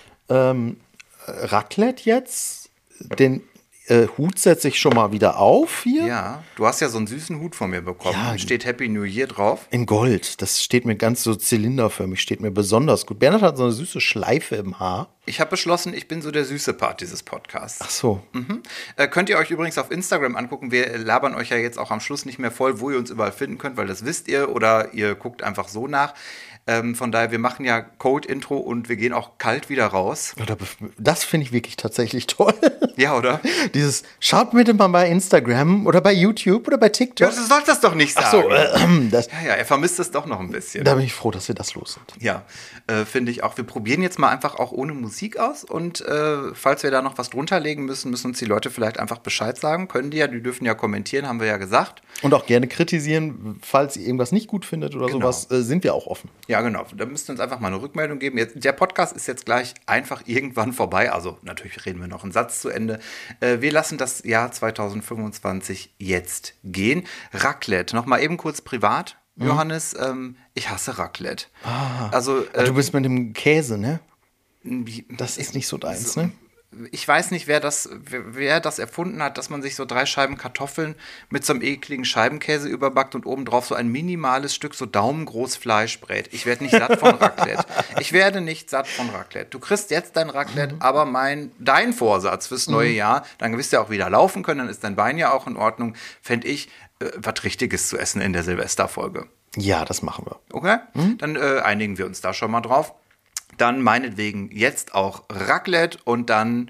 Raclette jetzt, den Hut setze ich schon mal wieder auf hier. Ja, du hast ja so einen süßen Hut von mir bekommen. Ja. Da steht Happy New Year drauf. In Gold. Das steht mir ganz so zylinderförmig, steht mir besonders gut. Bernhard hat so eine süße Schleife im Haar. Ich habe beschlossen, ich bin so der süße Part dieses Podcasts. Ach so. Könnt ihr euch übrigens auf Instagram angucken. Wir labern euch ja jetzt auch am Schluss nicht mehr voll, wo ihr uns überall finden könnt, weil das wisst ihr oder ihr guckt einfach so nach. Von daher, wir machen ja Cold-Intro und wir gehen auch kalt wieder raus. Das finde ich wirklich tatsächlich toll. Ja, oder? Dieses, schaut mir mal bei Instagram oder bei YouTube oder bei TikTok. Ja, du sollst das doch nicht sagen. Ach so, Ja, er vermisst es doch noch ein bisschen. Da bin ich froh, dass wir das los sind. Ja, finde ich auch. Wir probieren jetzt mal einfach auch ohne Musik aus und falls wir da noch was drunter legen müssen uns die Leute vielleicht einfach Bescheid sagen. Können die dürfen ja kommentieren, haben wir ja gesagt. Und auch gerne kritisieren, falls ihr irgendwas nicht gut findet oder sowas, sind wir auch offen. Ja, genau. Da müsst ihr uns einfach mal eine Rückmeldung geben. Der Podcast ist jetzt gleich einfach irgendwann vorbei. Also natürlich reden wir noch einen Satz zu Ende. Wir lassen das Jahr 2025 jetzt gehen. Raclette, noch mal eben kurz privat. Johannes, ich hasse Raclette. Also, Du bist mit dem Käse, ne? Das ist nicht so deins, ne? Ich weiß nicht, wer das erfunden hat, dass man sich so 3 Scheiben Kartoffeln mit so einem ekligen Scheibenkäse überbackt und obendrauf so ein minimales Stück so daumengroß Fleisch brät. Ich werde nicht satt von Raclette. Ich werde nicht satt von Raclette. Du kriegst jetzt dein Raclette, aber dein Vorsatz fürs neue Jahr, dann wirst du ja auch wieder laufen können, dann ist dein Bein ja auch in Ordnung, fände ich, was Richtiges zu essen in der Silvesterfolge. Ja, das machen wir. Okay? Dann einigen wir uns da schon mal drauf. Dann meinetwegen jetzt auch Raclette und dann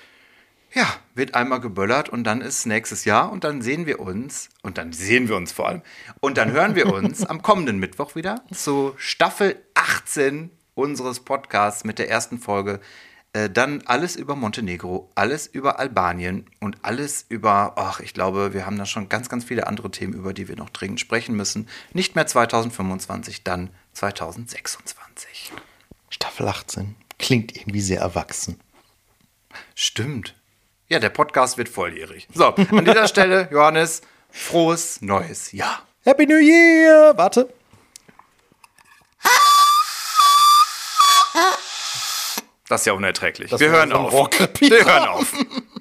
wird einmal geböllert und dann ist nächstes Jahr und dann sehen wir uns vor allem und dann hören wir uns am kommenden Mittwoch wieder zu Staffel 18 unseres Podcasts mit der ersten Folge. Dann alles über Montenegro, alles über Albanien und alles über, ich glaube, wir haben da schon ganz, ganz viele andere Themen, über die wir noch dringend sprechen müssen. Nicht mehr 2025, dann 2026. Staffel 18. Klingt irgendwie sehr erwachsen. Stimmt. Ja, der Podcast wird volljährig. So, an dieser Stelle, Johannes, frohes neues Jahr. Happy New Year! Warte. Das ist ja unerträglich. Das Wir war hören so ein auf. Rohrkrepierer. Wir hören auf.